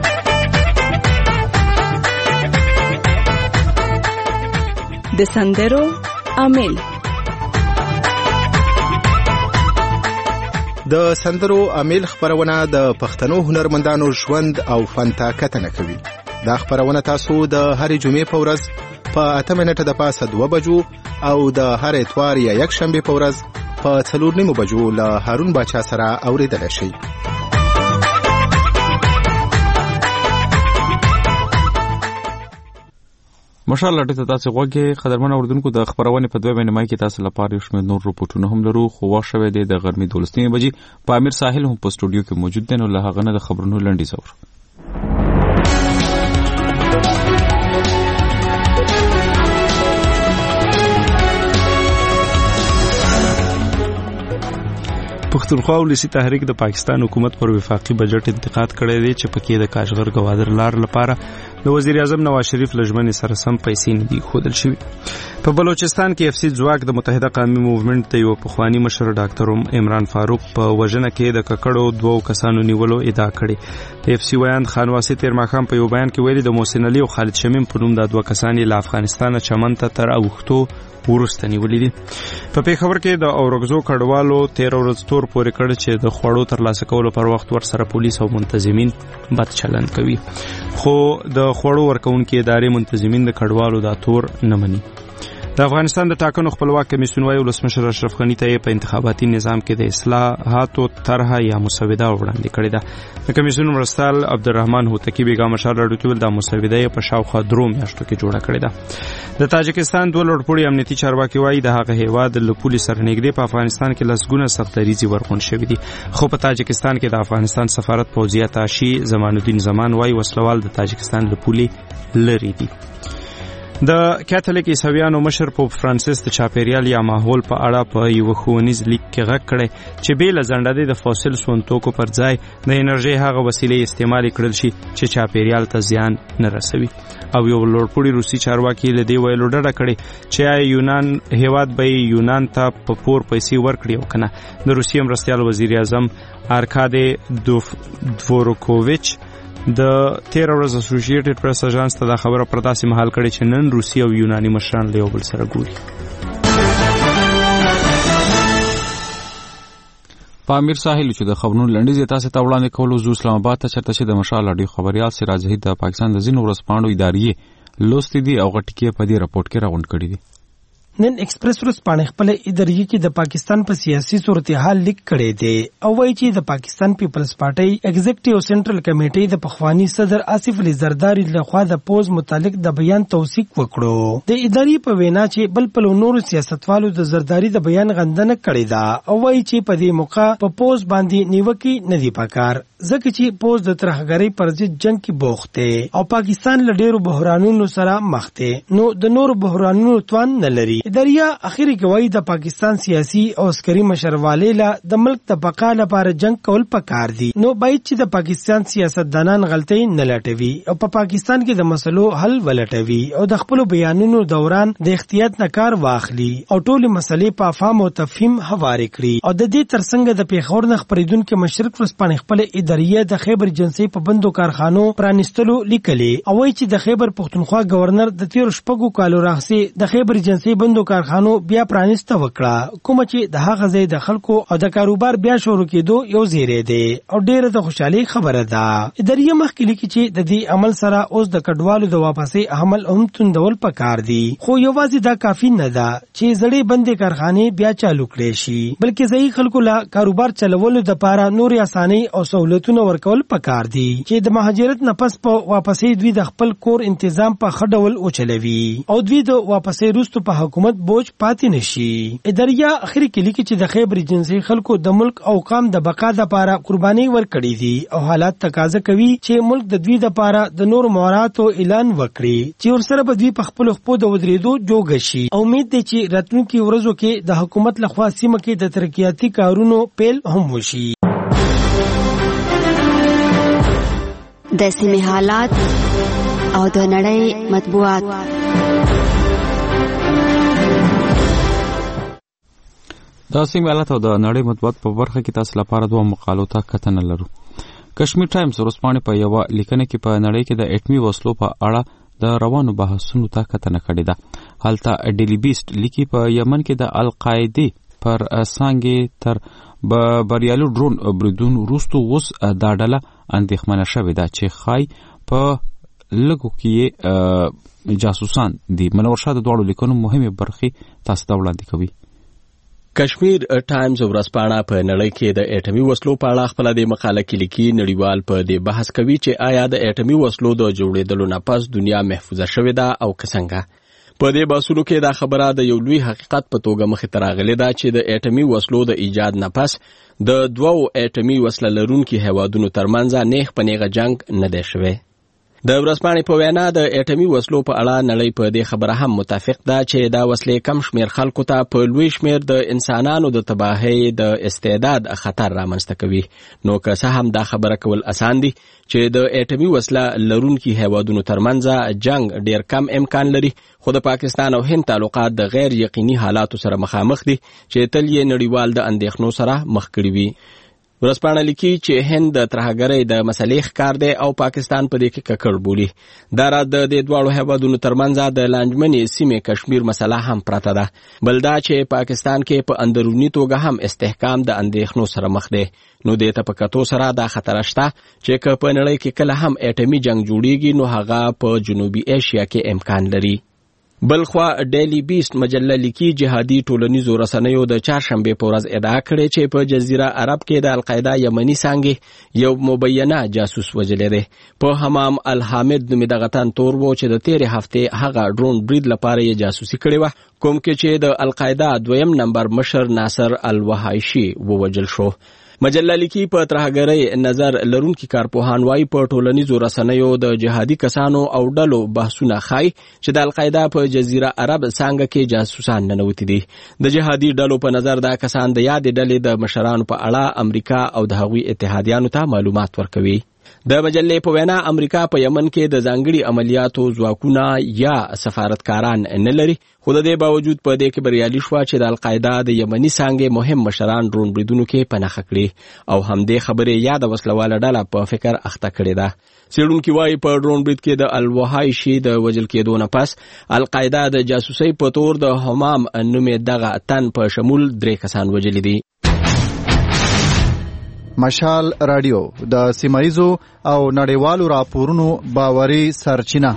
د سندرو عامل. د سندرو عامل خبرونه د پښتنو هنرمندانو ژوند او فن ته کتنه کوي. دا خبرونه تاسو د هرې جمعې په ورځ په 8 منټه د پاسه 2 بجو او د هر اتوار یا یک شنبه په ورځ په 4:30 بجو له هارون باچا سره اوریدل شي. ماشاءالله ډېر تاسو غوږی قدرمن اوردونکو د خبرونه په 2 مینه کې تاسو لپاره یو شمېر نور رپورټونه هم لرو. خو واښوي د غرمې 12 بجې په امیر ساحل هم په سټوډیو کې موجود دي. نو له هغه نه د خبرونو لنډی زور. پښتونخوا ولسی تحریک د پاکستان حکومت پر وفاقي بجټ انتقاد کړی دی چې پکې د کاشغر گوادر لار لپاره د وزیر اعظم نواز شریف لجمن سره سم پیسې نه دي خودل شوی. په بلوچستان کې اف سی ځواک د متحده قومي موومېنټ د یو پخوانی مشر ډاکټر عمران فاروق په وژنه کې د ککړو 2 کسانو نیولو ادعا کړې. اف سی ویان خانواسي تیر ماخام په یو بیان کې ویلي د محسن علي او خالد شمیم په نوم د 2 کسان له افغانستان چمن ته تر اوختو ورسته نیولې دي. په پیښور کې د اورګزو کډوالو 13 ورځې تور پورې کړ چې د خوړو ترلاسه کولو پر وخت ور سره پولیس او منتظمین بد چلند کوي. خو د خوړو ورکوونکو ادارې منتظمین د کډوالو د تور نه مني. د افغانستان د ټاکنو خپلواک کمیسیون وايي ولسمشر اشرف غنی ته په انتخاباتي نظام کې د اصلاحاتو طرح یا مسوده وړاندې کړې ده. د کمیسیون مرستال عبدالرحمن هوتکی بیګا مشال راډیو د مسوده په شاوخوا 3 میاشتو کې جوړه کړې ده. د تاجکستان 2 لوړپوړي امنیتي چارواکي وايي د هغه هیواد له پولیس سره نږدې په افغانستان کې لسګونه سختریزي ورغون شوې دي. خو په تاجکستان کې د افغانستان سفارت پوځیات عاشي زمان الدین زمان وايي وسلوال د تاجکستان له پولي لري دي. د کاتولیک عیسویانو مشر پوپ فرانسیس د چاپیریال یا ماحول په اړه په یو ښوونیز لیک کې غږ کړی چې بیل ځنډه د فوسیل سونتوکو پر ځای د انرژي هغه وسیلې استعمال کړل شي چې چاپیریال ته زیان نه رسوي. او یو لوړپوړي روسي چارواکي له دې ویلو ډډه کړې چې یونان هیواد به یونان ته په پور پیسې ورکړي او کنه. د روسیې مرستیال وزیر اعظم آرکادي دوفوروکوویچ د 13 ورځې اسوسییټډ پریس اژانس ته دا خبره پر داسې مهال کړې چې نن روسي او یوناني مشران له یو بل سره ګوري. په امیر ساحل چې د خبرونو لنډیز تاسو ته وړاندې کولو زو اسلام آباد ته چرته چې د مشال اډي خبريال سراج زهید د پاکستان د زینو ورسپاندو ادارې لوستي دي او غټکی په دې راپورټ کې راغونډ کړی دي. نن ایکسپریس ورځپاڼه خپل ادارې کې د پاکستان په سیاسي صورتحال لیک کړی دی او وایي چې د پاکستان پیپلز پارټي ایگزیکټیو سنټرل کمیټې د پخوانی صدر آصف علي زرداری لخوا د پوز متعلق د بیان توثیق وکړو. د ادارې په وینا چې بل په نورو سیاستوالو د زرداری د بیان غندنه کړې ده او وایي چې په دې موقع په پوز باندې نیوکې نه دی پکار ځکه چې پوز د ترهګرۍ پر ضد جنگ کې بوخت دی او پاکستان له ډیرو بحرانونو سره مخ دی نو د نورو بحرانونو توان نه لري. دریا اخیری گواہی د پاکستان سیاسي او عسکري مشرواله له د ملک د بقا لپاره جنگ کول پکار دي. نو باید چې د پاکستان سیاستدانان غلطۍ نه لټوي او په پاکستان کې د مسلو حل ولټوي او د خپل بیانونو دوران د احتیاط نه کار واخلي او ټول مسلې په افهام او تفهیم حواله کړي. او د دې ترڅنګ د پیښور نه خبرېدونکو مشرق ورسپانې خپل ادارې د خیبر ایجنسی په بندو کارخانو پرانستلو لیکلي او وایي چې د خیبر پښتونخوا گورنر د 13 شپږو کالو راهیسې د خیبر ایجنسی بندو کارخانو بیا پرانسته وکړه کوم چې د هغه ځای د خلکو او د کاروبار بیا شروع کېدو یو زیری دی او ډیره د خوشحالي خبره ده. ادارې مخکې لیکي چې د دې عمل سره اوس د کډوالو د واپسې عمل هم توندول پکار دي خو یوازې دا کافی نه ده چې زړې بندې کارخانې بیا چالو کړي شي بلکې ځای خلکو لا کاروبار چلولو د لپاره نور اسانۍ او سہولتونه ورکول پکار دي چې د مهاجرت نه پس په واپسې دوی د خپل کور تنظیم په خډول او چلوي او دوی د واپسې وروسته په حکومت بوج پاتې نشي. اداریا اخري کې لیکي چې د خیبر ایجنسی خلکو د ملک او قام د بقا لپاره قرباني ورکړي دي او حالات تقاضا کوي چې ملک د دوی لپاره د نور مهارتو اعلان وکړي چې ورسره به دوی په خپل خپل د ودرېدو جوګ شي. امید دی چې راتلونکي ورځو کې د حکومت لخوا سیمه کې د ترقیاتي کارونو پیل هم وشي. د سیمې حالات او د نړۍ مطبوعات. د سیمې حالات او د نړۍ مطبوعات په برخه کې تاسو لپاره دوه مقالو ته کتنه لرو. کشمیر ټایمز ورسپانې په یو لیکنه کې په نړۍ کې د اټمي وسلو په اړه د روانو بحثونو ته کتنه کړې ده. هلته ډیلی بیسټ لیکي په یمن کې د القاعده پر څانګې تر بریالو ډرون بریدون وروسته اوس دا ډله اندېښمنه شوې ده چې ښایي په لږو کې جاسوسان دي. منور شاه د دواړو لیکنو مهمې برخې تاسو ته وړاندې کوي. کشمیر ټایمز ورځپاڼه په نړۍ کې د اټومي وسلو په اړه خپل د مقاله کې لیکي نړیوال په دې بحث کوي چې آیا د اټومي وسلو د جوړېدلو نه پس دنیا محفوظه شوې ده او که څنګه. په دې بحثونو کې دا خبره د یو لوی حقیقت په توګه مخې ته راغلې ده چې د اټومي وسلو د ایجاد نه پس د دوو اټومي وسله لرونکي هیوادونو ترمنځ نیغ په نیغه جنگ نه دی شوی. د ورځپاڼې په وینا د اټومي وسلو په اړه نړۍ په دې خبره هم متفق ده چې دا وسلې کم شمیر خلکو ته په لوی شمیر د انسانانو د تباهۍ د استعداد خطر رامنځته کوي. نو که څه هم دا خبره کول اسان دي چې د اټومي وسله لرونکي هیوادونو ترمنځ جنگ ډیر کم امکان لري، خو د پاکستان او هند تعلقات د غیر یقیني حالاتو سره مخامخ دي چې تل یې نړیوال د اندېښنو سره مخ کړي وي. ورځپاڼه لیکي چې هند د ترهګرۍ د مسلې ښکار دی او پاکستان په دې کې ککړ بولي. دا راز د دې دواړو هیوادونو ترمنځ د لانجمنې سیمې کشمیر مسله هم پرته ده. بل دا چې پاکستان کې په اندروني توګه هم استحکام د اندېښنو سره مخ دی. نو دې ته په کتو سره دا خطر شته چې که په نړۍ کې کله هم اټومي جنگ جوړیږي نو هغه په جنوبي ایشیا کې امکان لري. بلخوا ډیلی بیسټ مجله لیکي جهادي ټولنیزو رسنیو د چهارشنبه په ورځ ادعا کړې چې په جزیره عرب کې د القاعده یمني څانګې یو مبینه جاسوس وژلی دی. په حمام الحامد نومې دغه تن تور و چې د تیرې هفتې هغه ډرون برید لپاره یې جاسوسي کړې وه، کوم کې چې د القاعده 2م نمبر مشر ناصر الوحایشي ووژل شو. مجله لیکي په ترهګرۍ نظر لرونکي کارپوهان وايي په ټولنیزو رسنیو د جهادي کسانو او ډلو بحثونه ښایي چې د القاعده په جزیره عرب څانګه کې جاسوسان ننوتي دي. د جهادي ډلو په نظر دا کسان د یادې ډلې د مشرانو په اړه امریکا او د هغوی اتحادیانو ته معلومات ورکوي. د مجلې په وینا امریکا په یمن کې د ځانګړي عملیاتو ځواکونه یا سفارتکاران نه لري، خو د دې باوجود په دې کې بریالي شوه چې د القاعده د یمني څانګې مهم مشران ډرون بریدونو کې پناه کړي او همدې خبرې یا د وسلواله ډله په فکر اخته کړې ده. څېړونکي وايي په ډرون برید کې د الوحایشي د وژل کېدو نه پس القاعده د جاسوسۍ په تور د حمام نومې دغه تن په شمول 3 کسان وژلي دي. مشال رادیو د سیمایزو او نړیوالو راپورونو باوري سرچینه.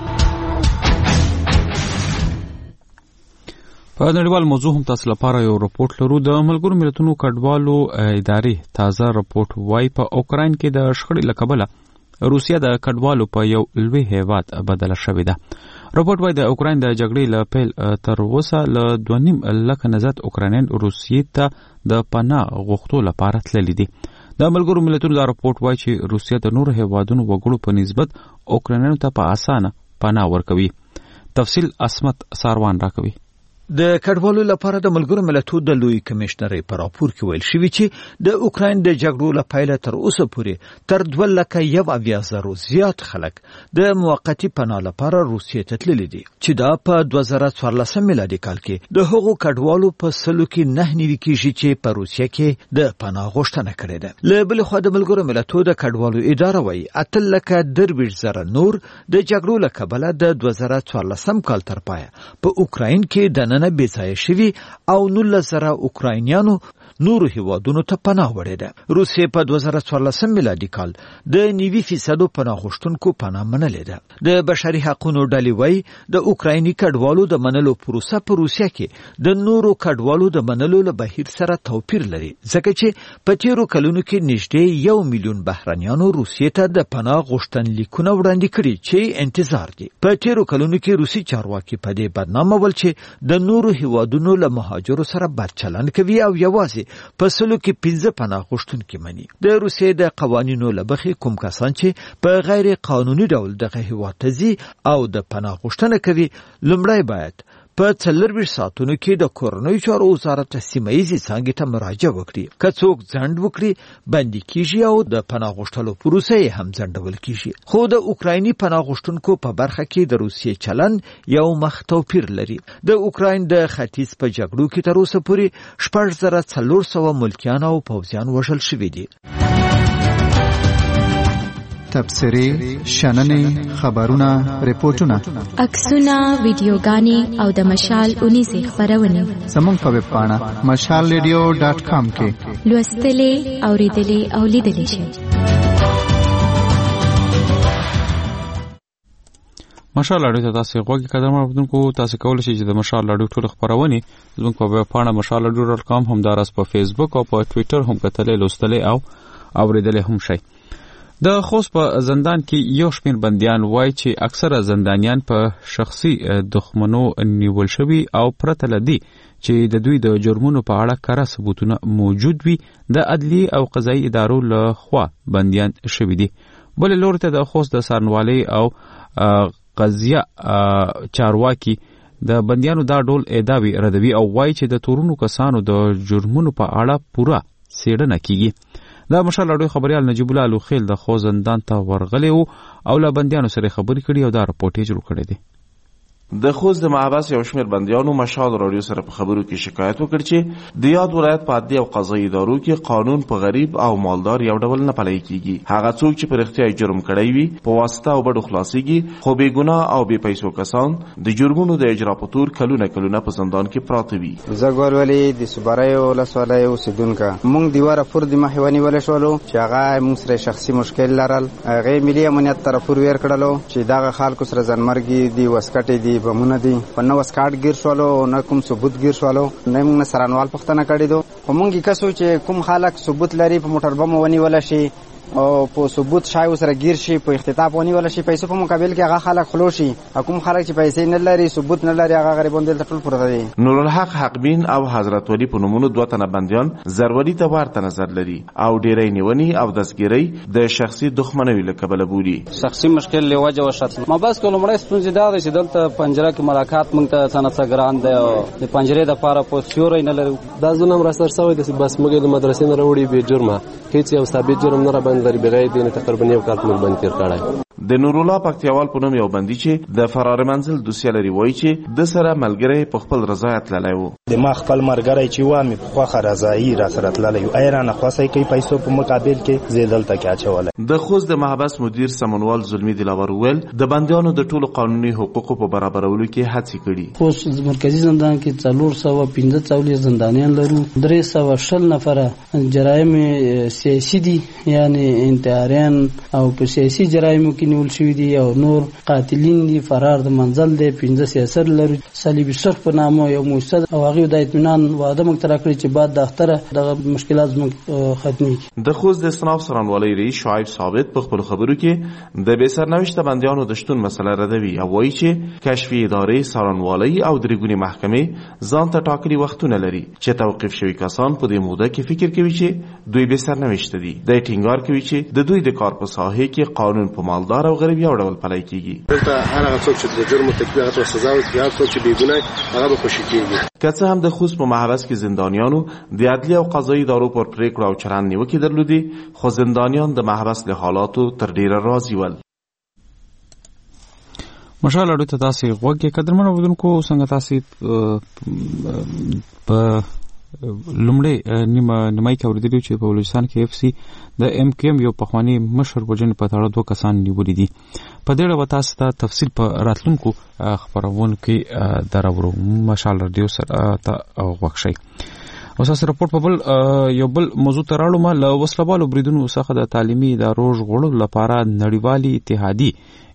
په نړیوال موضوع هم تاسو لپاره یو راپورټ لرو. د ملګرو ملتونو کډوالو ادارې تازه راپورټ وايي په اوکراین کې د شخړې له کبله روسیا د کډوالو په یو لوی هیواد بدله شوې ده. راپورټ وايي د اوکراین د جګړې له پیل تر اوسه له 2.5 لکه نه زیات اوکراینیان روسیې ته د پناه غوښتو لپاره تللي دي. د ملګرو ملتونو دا راپورټ وايي چې روسیا د نورو هیوادونو وګړو په نسبت اوکراینیانو ته په اسانه پناه ورکوي. تفصیل اسمت ساروان راکوي. د کډوالو لپاره د ملګرو ملتونو د لوی کمشنر په راپور کې ویل شوی چې د اوکراین د جګړو له پیله تر اوسه پورې تر 2,180,000 زیات خلک د موقتی پناه لپاره روسیې ته تللي دي چې دا په 2014 میلادي کال کې د هغو کډوالو په سلو کې 9 کېږي چې په روسیې کې د پناه غوښتنه کړې ده. له بل خوا د ملګرو ملتونو د کډوالو اداره وايي 8,23,000 نور د جګړو له کبله د 2014 کال تر پایه په اوکراین کې د نه بیځایه شوي او 19,000 اوکراینیانو نورو هیوادونو ته پناه وړې ده. روسیې په 2014 میلادي کال د 90% پناه غوښتونکو پناه منلې ده. د بشري حقوقو ډلې وايي د اوکرایني کډوالو د منلو پروسه په روسیه کې د نورو کډوالو د منلو له بهیر سره توپیر لري، ځکه چې په تیرو کلونو کې نږدې 1 میلیون بهرنیانو روسیې ته د پناه غوښتنلیکونه وړاندې کړي چې انتظار دي. په تیرو کلونو کې روسي چارواکي په دې بدنامه ول چې د نورو هیوادونو له مهاجرو سره بد چلند کوي او یوازې په سلو کې 15 پناه غوښتونکي مني. د روسیې د قوانینو له مخې کوم کسان چې په غیر قانوني ډول دغه هیواد ته ځي او د پناه غوښتنه کوي لومړی باید په 24 ساعتونو کې د کورنیو چارو وزارت سیمایي څانګې ته مراجعه وکړي. که څوک ځنډ وکړي بندي کیږي او د پناه غوښتلو پروسه یې هم ځنډول کیږي. خو د اوکرایني پناه غوښتونکو په برخه کې د روسیې چلند یو مخ توپیر لري. د اوکراین د ختیځ په جګړو کې تر اوسه پورې 4,400 ملکیان او پوځیان وژل شوي دي. تبصرې شننې خبرونه ریپورتونه عکسونه ویډیوګانې او د مشال 19 خبرونه زموږ په ویب پاڼه mashalradio.com کې لوستلې اوریدلې او لیدلې شئ. مشال اړیو ته تاسو غوږی قدم اوردونکو تاسو کولای شئ چې د مشال اړیو ټول خبرونه زموږ په ویب پاڼه mashalradio.com هم داراس په فیسبوک او په ټوئیټر هم کتلې لوستلې او اوریدلې هم شئ. د خوست په زندان کې یو شمېر بندیان وایي چې اکثره زندانیان په شخصي دښمنو نیول شوي او پرته له دې چې د دوی د جرمونو په اړه کره ثبوتونه موجود وي د عدلي او قضایي ادارو له خوا بندیان شوي دي. بل لور ته د خوست د څارنوالۍ او قضیه چارواکي د بندیانو دا ډول ادعاوې ردوي او وایي چې د تورونو کسانو د جرمونو په اړه پوره څېړنه کیږي. دا مشال اړیو خبريال نجیب الله لوخیل د خو زندان ته ورغلی او له بندیانو سره خبرې کړي او دا راپورټ یې جوړ کړی دی. د خوست د محبس یو شمېر بندیانو مشال راډیو سره په خبرو کې شکایت وکړ چې د یاد ولایت په عدلي او قضایي ادارو کې قانون په غریب او مالدار یو ډول نه پلی کیږي. هغه څوک چې په رښتیا جرم کړی وي په واسطه او بډو خلاصيږي، خو بې ګناه او بې پیسو کسان د جرمونو د اجرا په تور کلونه په زندان کې پراته وي. زګور ولی د صبرای ولسوالۍ اوسیدونکو مونږ دیواره فرد مخوانی ول شولو چې هغه موږ سره شخصي مشکل لرل، هغه ملي امنیت طرف ور کړلو چې دغه خلکو سره ځنمرګي دی وسکټي دی بمونه دي په نو وسکاټ گیر شولو نه کوم ثبوت گیر شولو نه موږ سرانوال پښتنه کړی دو کومږي کسو چې کوم خلک ثبوت لري په موټر بم ونی ولا شي او په ثبوت شای سره گیر شي په اختطاف ونی ولا شي پیسې په مقابل کې هغه خلک خلوشي حکومت خلک چې پیسې نه لري ثبوت نه لري هغه غریبون دلته ټول پروت دي. نورالحق حقبین او حضرت ولی په نومونو دوه تنه بندیان زرولی ته ورته نظر لري او ډیرې نیونی او دسګری د شخصي دښمنوي لکبل بولي. شخصي مشکل له وجه وشت ما بس کومړې ستونزې دا چې دلته پنجره کې ملاقات مونږ ته سنت ګران دی او د پنجره د لپاره په سیوري نه لري. دا ظلم را سره سوی د بس مګې د مدرسې نه وروړي به جرمه هیڅ یو ثابت جرم نه را باندې لري بغیر دین تقریبا یو کال مل باندې تیر کړای. د نور الله پکتیوال په نوم یو بندي چې د فرار منزل دوسیه لري وایي چې د سره ملګری په خپل رضایت لاله و. د ما خپل مرګری چې و مې په خوخه رضایي را سره تللی و ایران خواسي کوي پیسو په مقابل کې زیدل تک اچول. د خوست د محبس مدیر سمنوال ظلمي دلاور ویل د بندیانو د ټولو قانوني حقوقو په برابرولو کې هڅې کړي. خوست مرکزی زندان کې 415 زندانیان لرو 300 نفره جرایم سیاسي دي یعنی انتحاریان او په سیاسي جرایمو کې نیول شوی دي او نور قاتلین دي فرار د منزل دي 15 سیاست لري صلیبي صف په نامه یو موسسه او هغه د اطمینان وعده مونږ تر کړی چې بعد د اختره د مشکلات مونږ ختمي. د خوست د استناف سرانوالۍ رئیس شعیب ثابت په خپل خبرو کې د بې سرنوشت بندیانو د شتون مسله ردوي او وایي چې کشفي ادارې سرانوالۍ او درګونی محکمې ځان ته ټاکلي وختونه لري چې توقيف شوی کسان په دې موده کې فکر کوي چې دوی بې سرنوشت دي. د ټینګار کوي چې د دوی د کار په ساحه کې قانون په مالدار او غریب یو ډول پلی کیږي. دلته هغه څوک چې د جرم مرتکب هغه سزا ورکړي هغه څوک چې بې ګناه هغه به خوشي کیږي. که څه هم د خوست په محبس کې زندانیانو د عدلي او قضایي ادارو پر پریکړو او چلند نیوکې درلودي خو زندانیان د محبس له حالاتو تر ډیره راضي ول. مشال اړیو ته تاسو غوږی قدرمن اوردونکو څنګه تاسو په لومړی نیمای کې اوریدلو چې په بلوچستان کې اف سي د ام کیو ام یو پخوانی مشر وجنې په تړه 2 کسان نیولې دي. په دې اړه تاسو ته تفصیل په راتلونکو خبرونو کې دراورو. مشال رادیو سره ته وښی او تاسو راپورټ په بل یو بل موضوع تراړو ما له وسلوالو بریدونو څخه د تعلیمي ادارو ژغورلو لپاره نړیوالي اتحادیه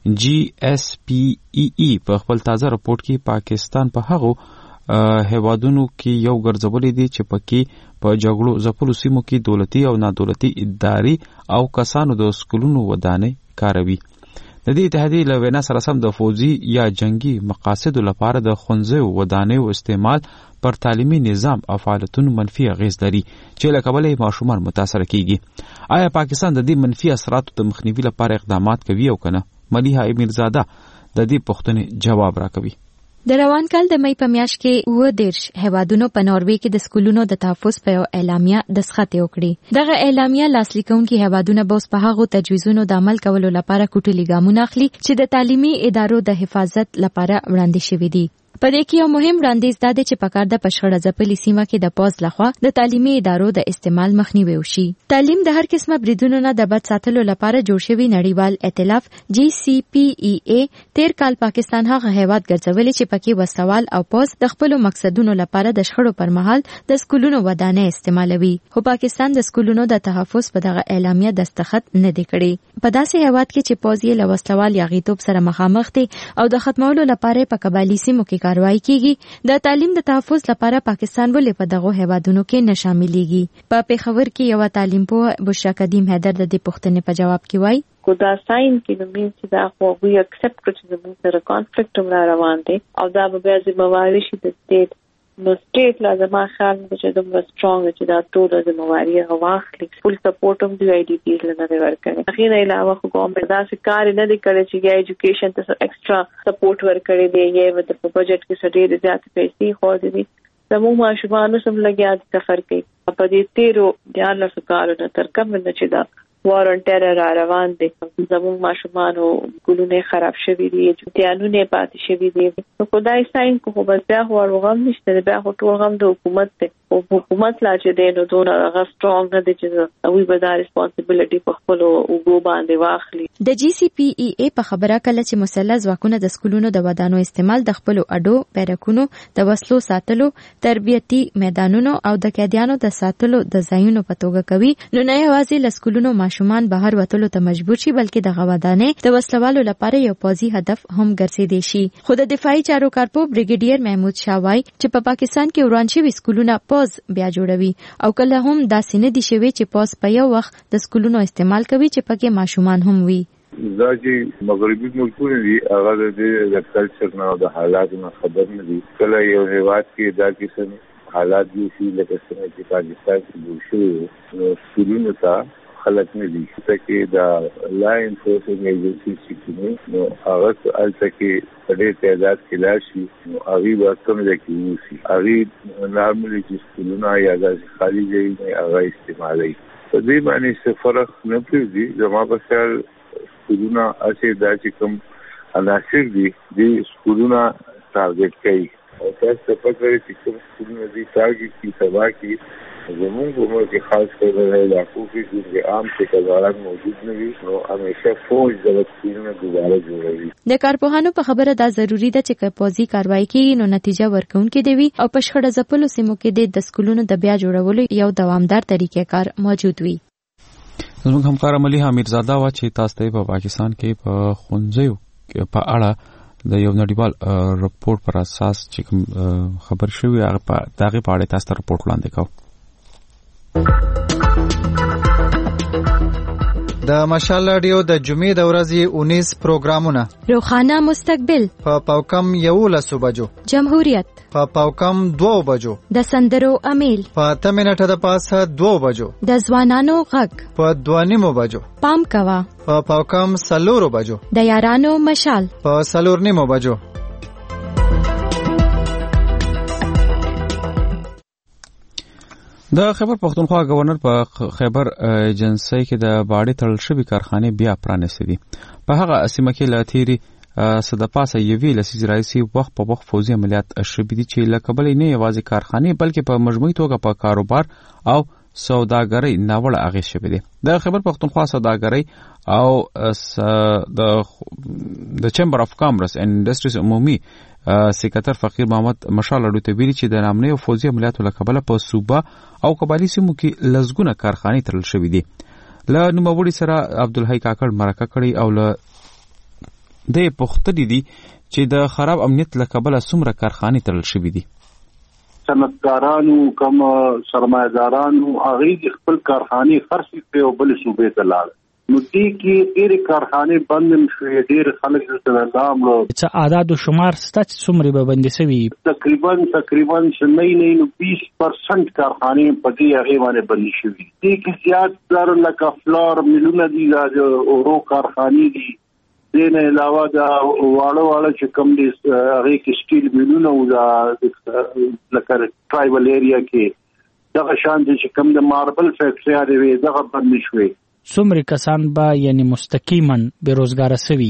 GSPEE په خپل تازه راپورټ کې پاکستان په هغو هیوادونو کې یو ګرځولې دي چې پکې په جګړو ځپلو سیمو کې دولتي او نادولتي ادارې او کسانو د سکولونو ودانې کاروي. د دې اتحادیې له وینا سره سم د فوجي یا جنگي مقاصدو لپاره د ښوونځیو ودانیو استعمال پر تعلیمي نظام او فعالیتونو منفي اغیز لري چې له کبله ماشومان متاثر کیږي. آیا پاکستان د دې منفي اثراتو د مخنیوي لپاره اقدامات کوي او کنه؟ ملیحه امیرزاده د دې پوښتنې جواب راکوي. د روان کال د مې په میاشت کې 19 هیوادونو په ناروې کې د سکولونو د تحفظ په اعلامیه دسخط وکړي. دغه اعلامیه لاسلیکونکي هیوادونه به په هغه تجویزونو د عمل کولو لپاره کوټلي ګامونه اخلي چې د تعلیمي ادارو د حفاظت لپاره وړاندې شوي دي. په دې کې یو مهم وړاندیز دا دی چې پکار د پښخړه ځپلې سیمه کې د پوز لخوا د تعلیمي ادارو د استعمال مخنیوي وشي. تعلیم د هر قسمه بریدونو نه د بد ساتلو لپاره جوړ شوی نړیوال ائتلاف GCPEA تیر کال پاکستان هغه هیواد ګرځولې چې پکې وسوال او پوز د خپل مقصدونو لپاره د شخړو پر مهال د سکولونو ودانې استعمالوي. خو پاکستان د سکولونو د تحفظ په دغه اعلامیه دستخط نه دی کړی. په داسې هیواد کې چې پوز یې له وسلوال یا غیتوب سره مخامخ دی او د ختمولو لپاره په قبایلي سیمو کې کاروایی کیږي، د تعلیم د تحفظ لپاره پاکستان ولې په دغه هیوادونو کې نه شاملېږي. په پیښور کې یو تعلیم پوه بشرا قدیم حیدر د دې پوښتنې په جواب کې وایي کو دا ساين کې نو مين چې دا خو وی اکسپټ کړ چې زموږ سره کانفلیکټ هم روان دي او دا به بیا ذمہواری شي د سټیټ. نو سټیټ لازم خیال چې دومره سترونګ چې دا ټول ذمہواری واخلي. فل سپورټ هم دی آی ډی پی لنه ورکړي. اخیر علاوه خو ګورنمنت دا څه کار نه دی کړی چې یا ایجوکیشن ته ایکسترا سپورټ ورکړي دی یا د بجټ کې سړي زیات پیسې خو دي. زموږ ماشومان سم لګیا دي سفر کوي په دې 13 کارو نه تر کوم نه چې دا وارن ټیرر روان دي. زموږ ماشومان ګلونه خراب شوي دي، امتحانونه پاتې شوي دي. نو خدای ساين کو بس بیا غوړم نشته، بیا ټول غم د حکومت ته او حکومت لا چې دی نو دونه هغه سترونګ نه دي چې وی به دا ریسپانسیبিলিټي په خپل وګو باندې واخلي. د GCPEA په خبره کله چې مسلح ځواکونه د سکولونو د ودانو استعمال د خپل اډو پیرکونو د وسلو ساتلو، تربیتي میدانونو او د قیدیانو د ساتلو د ځایونو په توګه کوي، نو نه یوازې له سکولونو ماشومان بهر وتلو ته مجبور شي بلکې د غوادانې د وسلوالو لپاره یو پوځي هدف هم ګرځېدي شي. خو د دفاعي چارو کارپو بریګیډیر محمود شاه وایي چې په پاکستان کې وران شوي سکولونه پوز بیا جوړوي او کله هم داسې نه دي شوي چې پوز په یو وخت د سکولونو استعمال کوي چې پکې ماشومان هم وي. دا چې مغربي ملکونه دي هغه د کلچر نه او د حالاتو نه خبر نه دي. کله یو هیواد کې دا قسم حالات دي چې لکه څنګه چې پاکستان کې جوړ شوی نو سکولونو ته خلک نه دي چې دا لا انفورسینګ ایجنسی چې نو هغه الته کې په ډېر تعداد کې لاشي نو هغه ورته نه کیږي. هغه نارملي چې سکولونه یا د خالي ځای نه هغه استعمالوي. په دې باندې څه فرق نه پېږي. زما په خیال سکولونه اته دا چې کوم عناصر دي د سکولونه ټارګټ کوي او تاسو په پاره چې کوم سکولونه دي ټارګټ کی سبا کی زموږ عمر کې خاص کر علاقو کې چې عام څخه موجود نه وي نو همیشه فوج د سکولونو دوباره جوړوي. د کارپوهانو په خبره دا ضروری ده چې پوځي کاروایی کې نو نتیجه ورکونکې دی وي او په شخړه ځپلو سیمو کې د سکولونو د بیا جوړولو یو دوامدار طریقې کار موجود وي. زموږ همکار ملي حمیدزاده وا چې تاسو ته په پاکستان کې په خونځیو په اړه د یو نړیوال رپورت پر اساس چې خبر شوی هغه په دغه اړه تاسو ته رپورت وړاندې کوم. د مشال رادیو د جمعې د ورځې 19 پروګرامونه: روخانه مستقبل په پاوکم 11 بجو، جمهوریت په پاوکم 2 بجو، د سندرو امیل په 8 منټه د پاسه 2 بجو، د ځوانانو غږ په 2:30 بجو، پام کوا په پاوکم 4 بجو، د یارانو مشال په 4:30 بجو. د خیبر پختونخوا گورنر په خیبر ایجنسی کې د باډي تړل شوی کارخانه بیا پرانیستې دي. په هغه سیمه کې لاتيري صدپاسه یوی لسیز رئیسي وخت په وخت فوزي عملیات شوي دي چې لکبل نه یوازې کارخانه بلکې په مجموعي توګه په کاروبار او سوداګرۍ ناوړه اغېز شوی دي. د خیبر پختونخوا سوداګرۍ او د چمبر اف کامرس اینڈ انډستریز عمومي سکرټر فقیر محمد مشال اډو ته ویلي چې د نامنې او فوزي عملیاتو لکبل په صوبه او قبایلی سیمو کې لزګونه کارخانه تړل شوې دي. له نوموړي سره عبدالحی کاکړ مرکه کړي او له د پختې دي چې د خراب امنیت لکبل څومره کارخانه تړل شوې دي. صنعتکارانو کوم سرمایدارانو هغه خپل کارخانه خرڅ په بل صوبې ته لاړ. نو دې کې ډېر کارخانه بند شوې، ډېر خلک څه نام له څه اعداد او شمار ستاسو څومره به بند شوي؟ تقریبا نه 20% کارخانه په دې هغه باندې بند شوي. دې کې زیات تر لکه فلور ملونه دي د اورو کارخانه دي. دې نه علاوه دا واړه چې کوم دي هغه کې سټیل ملونه او د لکه ټرایبل ایریا کې دغه شان چې کوم د ماربل فیکټری دی دغه بند شوي. څومره کسان به یعنی مستقیما بیروزګار شوي؟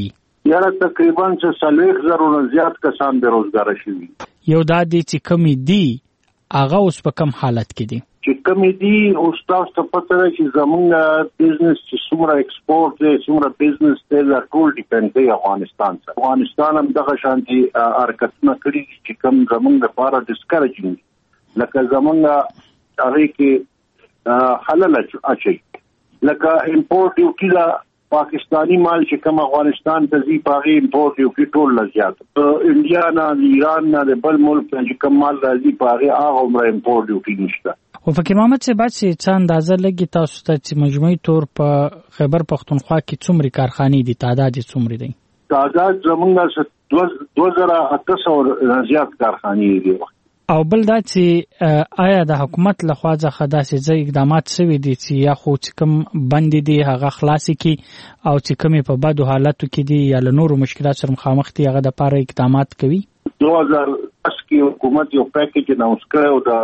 یاره تقریبا 40,000 زیات کسان بیروزګار شوي. یو دا دی چې کمی دی هغه اوس په کم حالت کې دي؟ چې کمی دی اوس تاسو ته پته ده چې زمونږ بزنس چې څومره ایکسپورټ دی څومره بزنس دی دا ټول ډیپند دی افغانستان سره. افغانستان هم دغه شانتي حرکتونه کړي چې کم زمونږ لپاره ډسکریجینګ لکه زمونږ هغه کې حلل اچي لکه امپورټ یو کیلا پاکستانی مال چې کوم افغانستان ته ځي پاغي امپورټ یو کې ټول لزیات انډیا نه ایران نه بل ملک چې کوم مال راځي پاغي هغه عمر امپورټ یو کې نشته. او فکر محمد سے بعد چې څه اندازه لګي تاسو ته چې مجموعي تور په خیبر پختونخوا کې څومره کارخانې دي تعداد یې څومره دی؟ تعداد زمونږ 2800 زیات کارخانې دي. او بل دا چې آیا د حکومت لخوا څخه داسې ځای اقدامات شوي دي چې یا خو چې کوم بندي دي هغه خلاصي کی او چې کومې په بدو حالاتو کې دي یا له نورو مشکلات سره مخامخ دي هغه د لپاره اقدامات کوي؟ 2010 کې حکومت یو پیکیج اناونس کړو دا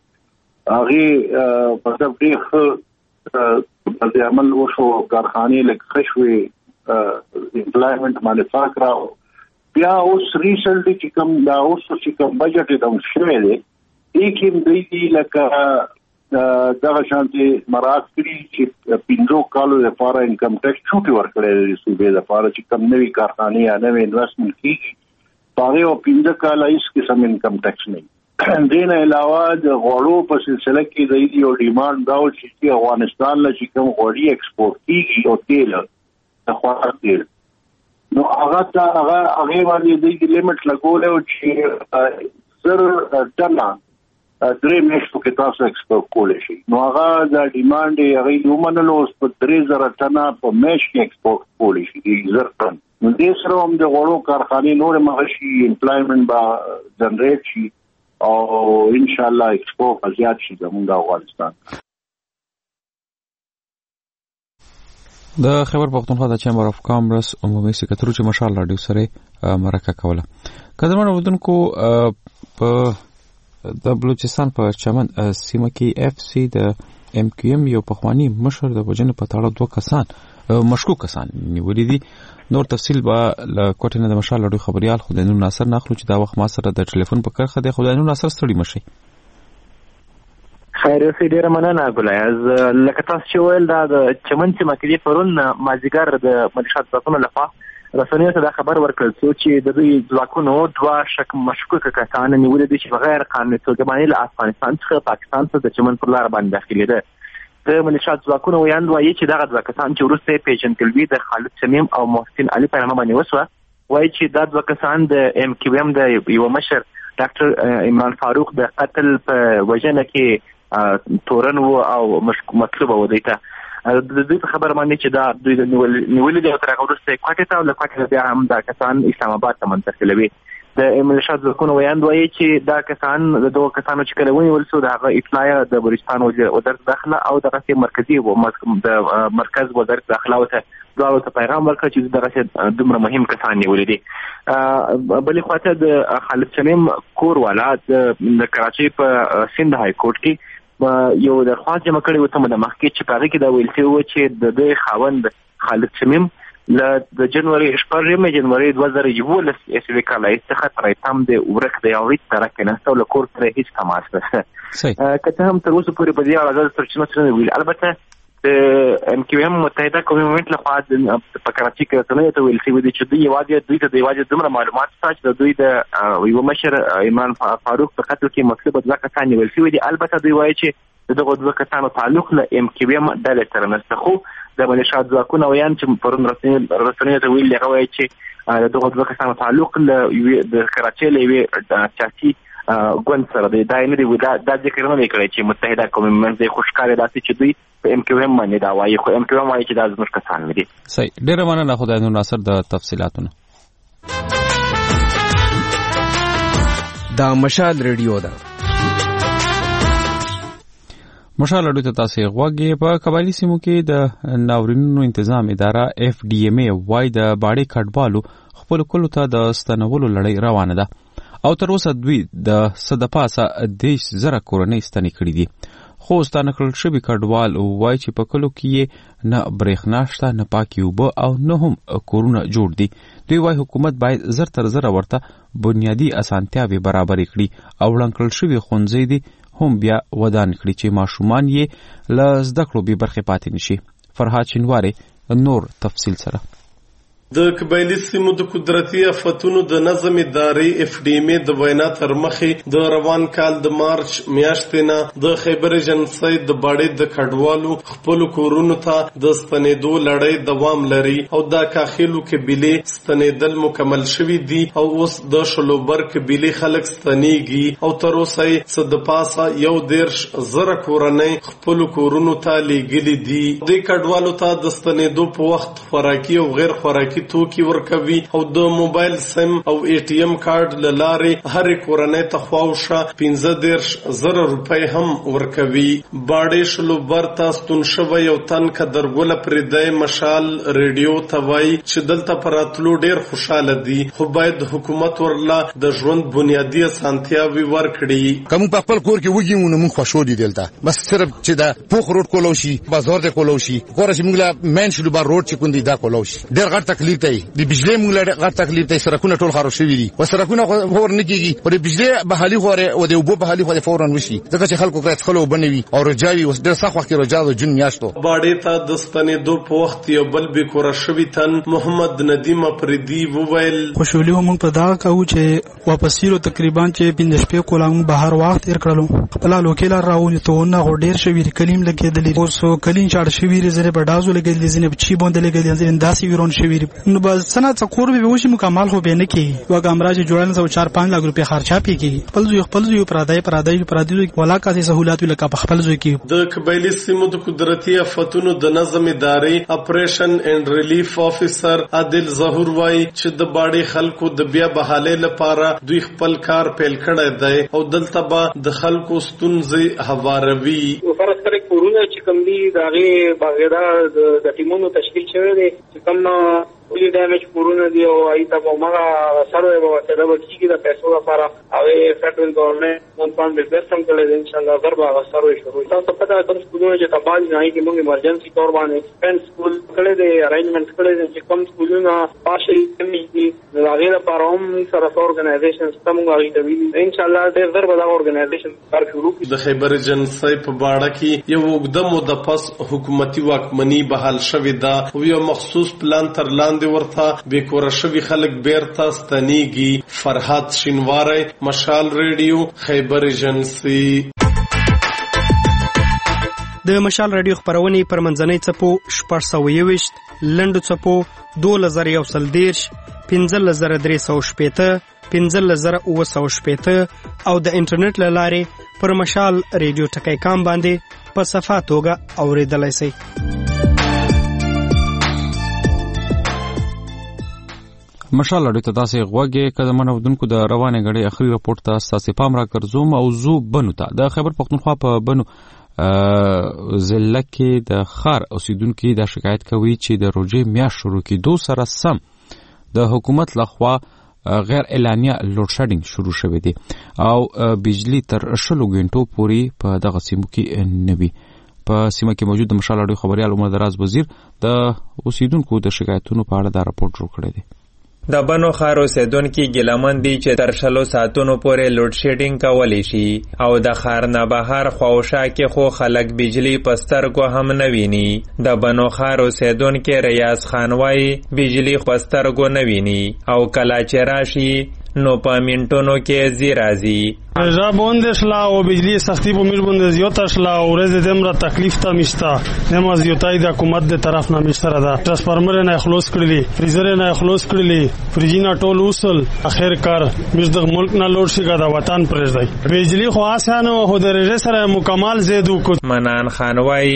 هغه په تبلیغ د عمل وشو کارخانې لکه خشوي امپلایمنٹ مانیفیکچر بیا اوس ریسنټلی چې کوم دا اوس چې کوم بجټ د شوی دی یکم دی لکه دغه شانتي مراد کړی چې 15 کالو لپاره انکم ټیکس چوټي ورکړي د صوبې لپاره چې کوم نوي کارخانې یا نوي انویسټمنټ کیږي باغې او 15 کال هیڅ قسم انکم ټیکس نه. دین علاوه د غوړو په سلسله کې د یو ډیماند دا چې افغانستان له چې کوم غوړي ایکسپورټ کیږي او تیل د خوراک تیل نو هغه باندې د لیمټ لګول او چې زر ټنا 3 میاشتو کې تاسو ایکسپورټ کولای شي. نو هغه د ډیماند هغه ومنلو په 3000 ټنا په میاشت کې ایکسپورټ کولای شي زر ټن. نو د سره هم د غوړو کارخانې نور مغشي امپلایمنٹ با جنریټ شي او ان شاء الله ایکسپورټ زیات شي زموږ افغانستان. د خیبر پختونخوا د چیمبر اف کامرس عمومي سکرټری چې مشال راډیو سره مرکه کوله. کډمن ودونکو په د بلوچستان په چمن سیمه کې اف سی د ام کیو ام یو پخوانی مشر د وجنه په تاړه 2 کسان مشکوک کسان نیولې دي. نور تفصیل به له کوټنه د مشال راډیو خبريال خدانو ناصر ناخلو چې دا وخت ما سره د ټلیفون په کرخه د خدانو ناصر ستړي مشي. خیر اوسې ډیره مننه ګلایز. لکه تاسو چې ویل دا د چمن سیمه کې پرون مازیګر د ملشات ځواکونو لخوا رسنیو ته دا خبر ورکړل چې د دوی ځواکونو 2 مشکوک کسان نیولې دي چې بغیر قانوني توګه له افغانستان څخه پاکستان ته د چمن پر لار باندې داخلي دي. د ملشات ځواکونو ویاند وایي چې دغه 2 کسان چې وروسته پیژندګلوي د خالد سمیم او محسن علي په نامه باندې وسوه وایي چې دا 2 کسان د ام کیو ام د یو مشر ډاکټر عمران فاروق د قتل په وجنه کې تورن او مطلوب و دیتا د دې خبر باندې چې دا دوی د نیولې د تر هغه وروسته کوټه ته له کوټه بیا هم دا کسان اسلام آباد ته منتقلوي. د ملشات ځواکونو ویاند وایي چې دا کسان د 2 کسانو چې کله ونیول شو د هغه اطلاع د بلوچستان وزارت داخله او د مرکزی د مرکز وزارت داخله ته دغه ته پیغام ورکړ چې دغه دومره مهم کسان نیولې دي. بلې خواته د خالد سمیم کور والا د کراچۍ په سند های کورټ کې یو درخواست جمع کړی و ته د مخکې چې پاره کې دا ویل شوی چې د خاوند خالد سمیم د جنوري 14 جنوري 2011 اسوي کال څخه تر تام د ورک د یوې تر کې نه ټول کور تر هیڅ تماس نه کته هم تر اوسه پورې په دې اړه د ترچنو سره ویل. البته د ام کیو ام متحده قومي مومنټ لخوا په کراچۍ کې رسنیو ته ویل شوی دی چې دوی ته د دومره معلومات شته چې دوی د یو مشر عمران فاروق په قتل کې مطلب د کسان نیول شوی دی. البته دوی وایي چې دغه 2 کسانو تعلق له ام کیو ام ډلې سره نشته. خو د ملشات ځواکونو ویان چې پرون رسنیو ته ویل هغه وایي چې دغه 2 کسانو تعلق له د کراچۍ له یوې سیاسي ګوند سره دی. دا نه دی دا ذکر نه کړی چې متحده قومي مومنټ خوشکاري داسې چې دوی په ام کیو ام باندې دا وایي خو ام کیو ام وایي چې دا زموږ کسان نه دي. صحیح. ډیره مننه خدای ناصر د تفصیلاتونو. دا مشال ریډیو ده. مشال راډیو ته تاسو غوږی په قبایلی سیمو کې د ناورینونو تنظیم اداره اف ډي ام ای وای د باړې کډبالو خپل کولو ته د ستنولو لړۍ روانه ده او تر اوسه دوی د صدپاسه 10,000 کورنۍ ستنې کړې دي. خو ستانه کړل شوی کډوال وایي چې په کلو کې نه برېښنا شته نه پاکي اوبه او نه هم کورونه جوړ دي. دوی وایي حکومت باید زر تر زره ورته بنیادي اسانتیاوې برابرې کړي او ړنګ کړل شوي ښوونځي دي هم بیا ودان کړي چې ماشومان یې له زده کړو بې برخې پاتې نشي. فرهاد شینواری نور تفصیل سره. د قبایلي سیمو د قدرتي آفتونو د نظم ادارې FDMA د وینا تر مخې د روان کال د مارچ میاشتې نه د خیبر ایجنسۍ د باړې د کډوالو خپل کورونو ته د ستنېدو لړۍ دوام لري او دا کاخیلو قبیلې ستنېدل مکمل شوي دي او اوس د شلوبر قبیلې خلک ستنېږي او تر اوسه څه د پاسه 1.10 کورنۍ خپل کورونو ته لیږلي دي. د کډوالو ته د ستنېدو په وخت خوراکي او غیر خوراکي توکي ورکوي او د موبایل سم او ATM کارت لاره هر کورنۍ ته خواوشه 15,000 روپۍ هم ورکوي. باړې شلوبر ته ستون شوی یو تن قدرګله پردی مشال ریډیو ته وایي چې دلته پراتلو ډیر خوشاله دي خو باید حکومت ورله د ژوند بنیادی اسانتیاوې ورکړي. کوم په خپل کور کې وګیمو نو موږ خوشو دي دلته بس صرف چې دا پوخ روډ کولو شي بازار د کولو شي کور چې موږ لا مین شلوبر روډ چې کوندي دا کولو شي ډیر غټ تکلیف دی. د بجلی موږ له غټ تکلیف دی. سرکونه ټول خراب شوي دي او سرکونه هور نه کیږي او د بجلی بحالي غوړې او د اوبو بحالي غوړې فورا وشي ځکه چې خلکو کړه خلو بنوي او رجاوي اوس ډېر سخت وخت رجاو جون میاشتو. باړې ته د ستنېدو په وخت یو بل به کور شوی تن محمد ندیم پردي وویل خوشحالي موږ په دا کوو چې واپس یو تقریبا چې 15 شپې کولم بهر وخت تیر کړلو خپل لوکیل راونی ته نه ډېر شوی کلیم لګېدلې اوس کلین چاړ شوی زره په دازو لګېدلې زنه په چی باندې لګېدلې انداسي ویرون شوی نو بس سنت کور به وشي مکمل خو به نه کی وګامراج جوړن زو 4-5 لک روپیا خرچا پیږي خپل زو پرادای ولا کاسي سہولت لکه په خپل زو کی. د قبایلی سیمو د قدرتي آفتونو د نظم ادارې اپریشن اینڈ ریلیف افیسر عادل ظهور وای چې د باړې خلکو د بیا بحاله لپاره دوی خپل کار پیل کړی دی او دلته به د خلکو ستونزې هواروي. فرض کړئ کورونه چې کوم دي دغه باغیدار د ټیمونو تشکیل شوی دی چې کوم ولې ډیمیج کورونه دی او ایته موږ سره به وسره وکړي د پیسو لپاره او فدرل گورنمنت مون پاند به سم کړل ان شاء الله غربا سره شروع تاسو پتا کوم سکولونه چې تباہ نه کیږي موږ ایمرجنسي تور باندې ایکسپنس سکول کړل دي ارینجمنت کړل دي چې کوم سکولونه پاشي کمی دي هغه لپاره هم سره اورګنایزیشنز تم غوړي دی ان شاء الله ډېر غربا دا اورګنایزیشن کار شروع کړي. د خیبر ایجنسۍ په باړه کې یو وګدم د پس حکومتي واکمنۍ بحال شوې ده او یو مخصوص پلان تر لاندې ورته به کور شوی خلک بیرته ستنیږي. فرهاد شینواری مشال ریډیو خیبر ایجنسی. د مشال رادیو خبرونه پر منځنۍ چپو 421 لنډو چپو 2113 15360 15960 او د انټرنیټ لارې پر مشال ریډیو ټکی کام باندې په صفه توګه اوریدلای شئ. مشال اړیته تاسو غوږی کده منودونکو د روانه غړي اخري راپورټ ته تاسو پام را ګرځوم او زو بنو ته د خیبر پختونخوا په بنو ضلع کې د خار اوسیدونکو د شکایت کوي چې د روزي میاشت شروع کېدو سره سم د حکومت لخوا غیر اعلانیه لوډ شیډینګ شروع شوه دي او بجلی تر 20 غنټو پورې په دغه سیمو کې نوي. په سیمه کې موجود د مشال اړیو خبريال عمر دراز وزیر د اوسیدونکو د شکایتونو په اړه دا راپورټ جوړ کړی دی. د بنو خار اوسیدونکي ګیلمن دي چې تر 20 ساعتونو پورې لوډ شیډینګ کولی شي او د خار نه بهر خواوشا کې خو خلک بجلی پسترګو هم نه ویني. د بنو خار اوسیدونکي ریاض خان وایي بجلی پسترګو نه ویني او کله چې راشي نو په منټونو کې زیرازي. رضا بونده شلا او بجلی سختی په میر بونده زیوتا شلا او ورځ دمره تکلیف ته مشتا نما زیوتای د حکومت د طرف نه مشتره ده. ترانسفارمر نه خلاص کړلی فریزر نه خلاص کړلی فریجینا ټول وصل اخر کار مش د ملک نه لوډ شي د وطن پرځای بجلی خو آسانه هو د رژه سره مکمل زیدو کو. منان خان وای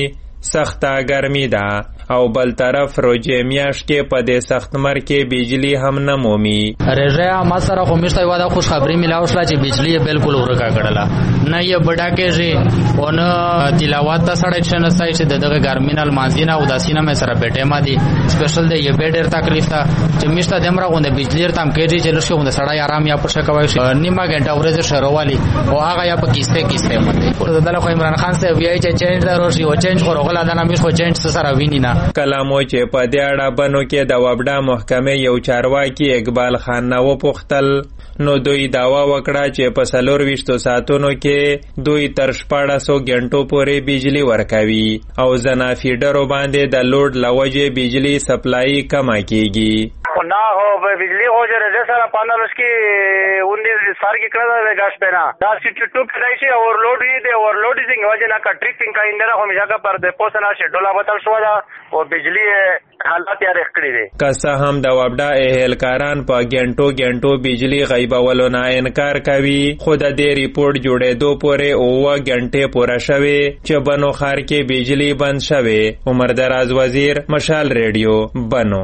سخته ګرمي ده او بل طرف روجې میاشت کې په دې سختمر کې بجلی هم نه مومي. رژه ما سره خو مشته یو دا خوشخبری ملاو شله چې بجلی بالکل ورکا کړله نه یې بډا کېږي او نه تلاوت ته سړی چې نه ستای چې دغه ګرمینل مازینه او داسینه مې سره بیٹه ما دي سپیشل دی یې بیډر تکلیف ته چې مشته دمره غونډه بجلی تام کېږي چې لښه غونډه سړی آرام یا پښه کوي نیمه غنټه ورځ شروعالي او هغه یا په کیسته مته دلته خو عمران خان صاحب یې چې چینج دروشي او چینج خو غلا د نامې خو چینج سره ویني نه. کلامو چې په دې اړه بنو کې د وبډا محکمې یو چارواکي اقبال خان نو پختل نو دوی داوا وکړه چې په 24 ساعتونو کې دوی تر 1400 غنټو پورې بجلی ورکوي او زنا فیډرو باندې د لوډ لوجه بجلی سپلای کما کیږي. ना हो बिजली हो जो रजे सर पाना उसकी 19 साल की कड़ा है गाश पे ना 10 प्राइस ओवरलोड ही दे ओवरलोड ही वजह ना का ट्रिपिंग का इंदरा हो मिजाका पर दे पोसना शेड्यूल बतल शो दा او बिजली حالات یې رخړې دي. که هم د وبډا اهلکاران په ګنټو بجلی غیبولو نه انکار کوي خو د دې ریپورت جوړېدو پورې 9 غنټې پوره شوه چې بنو خار کې بجلی بند شوه. عمر دراز وزیر مشال ریډیو بنو.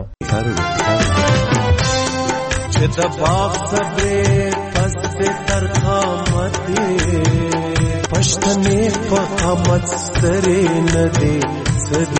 چې د باغ صبر پس تر قامت پښتنې په قامت سره نه دي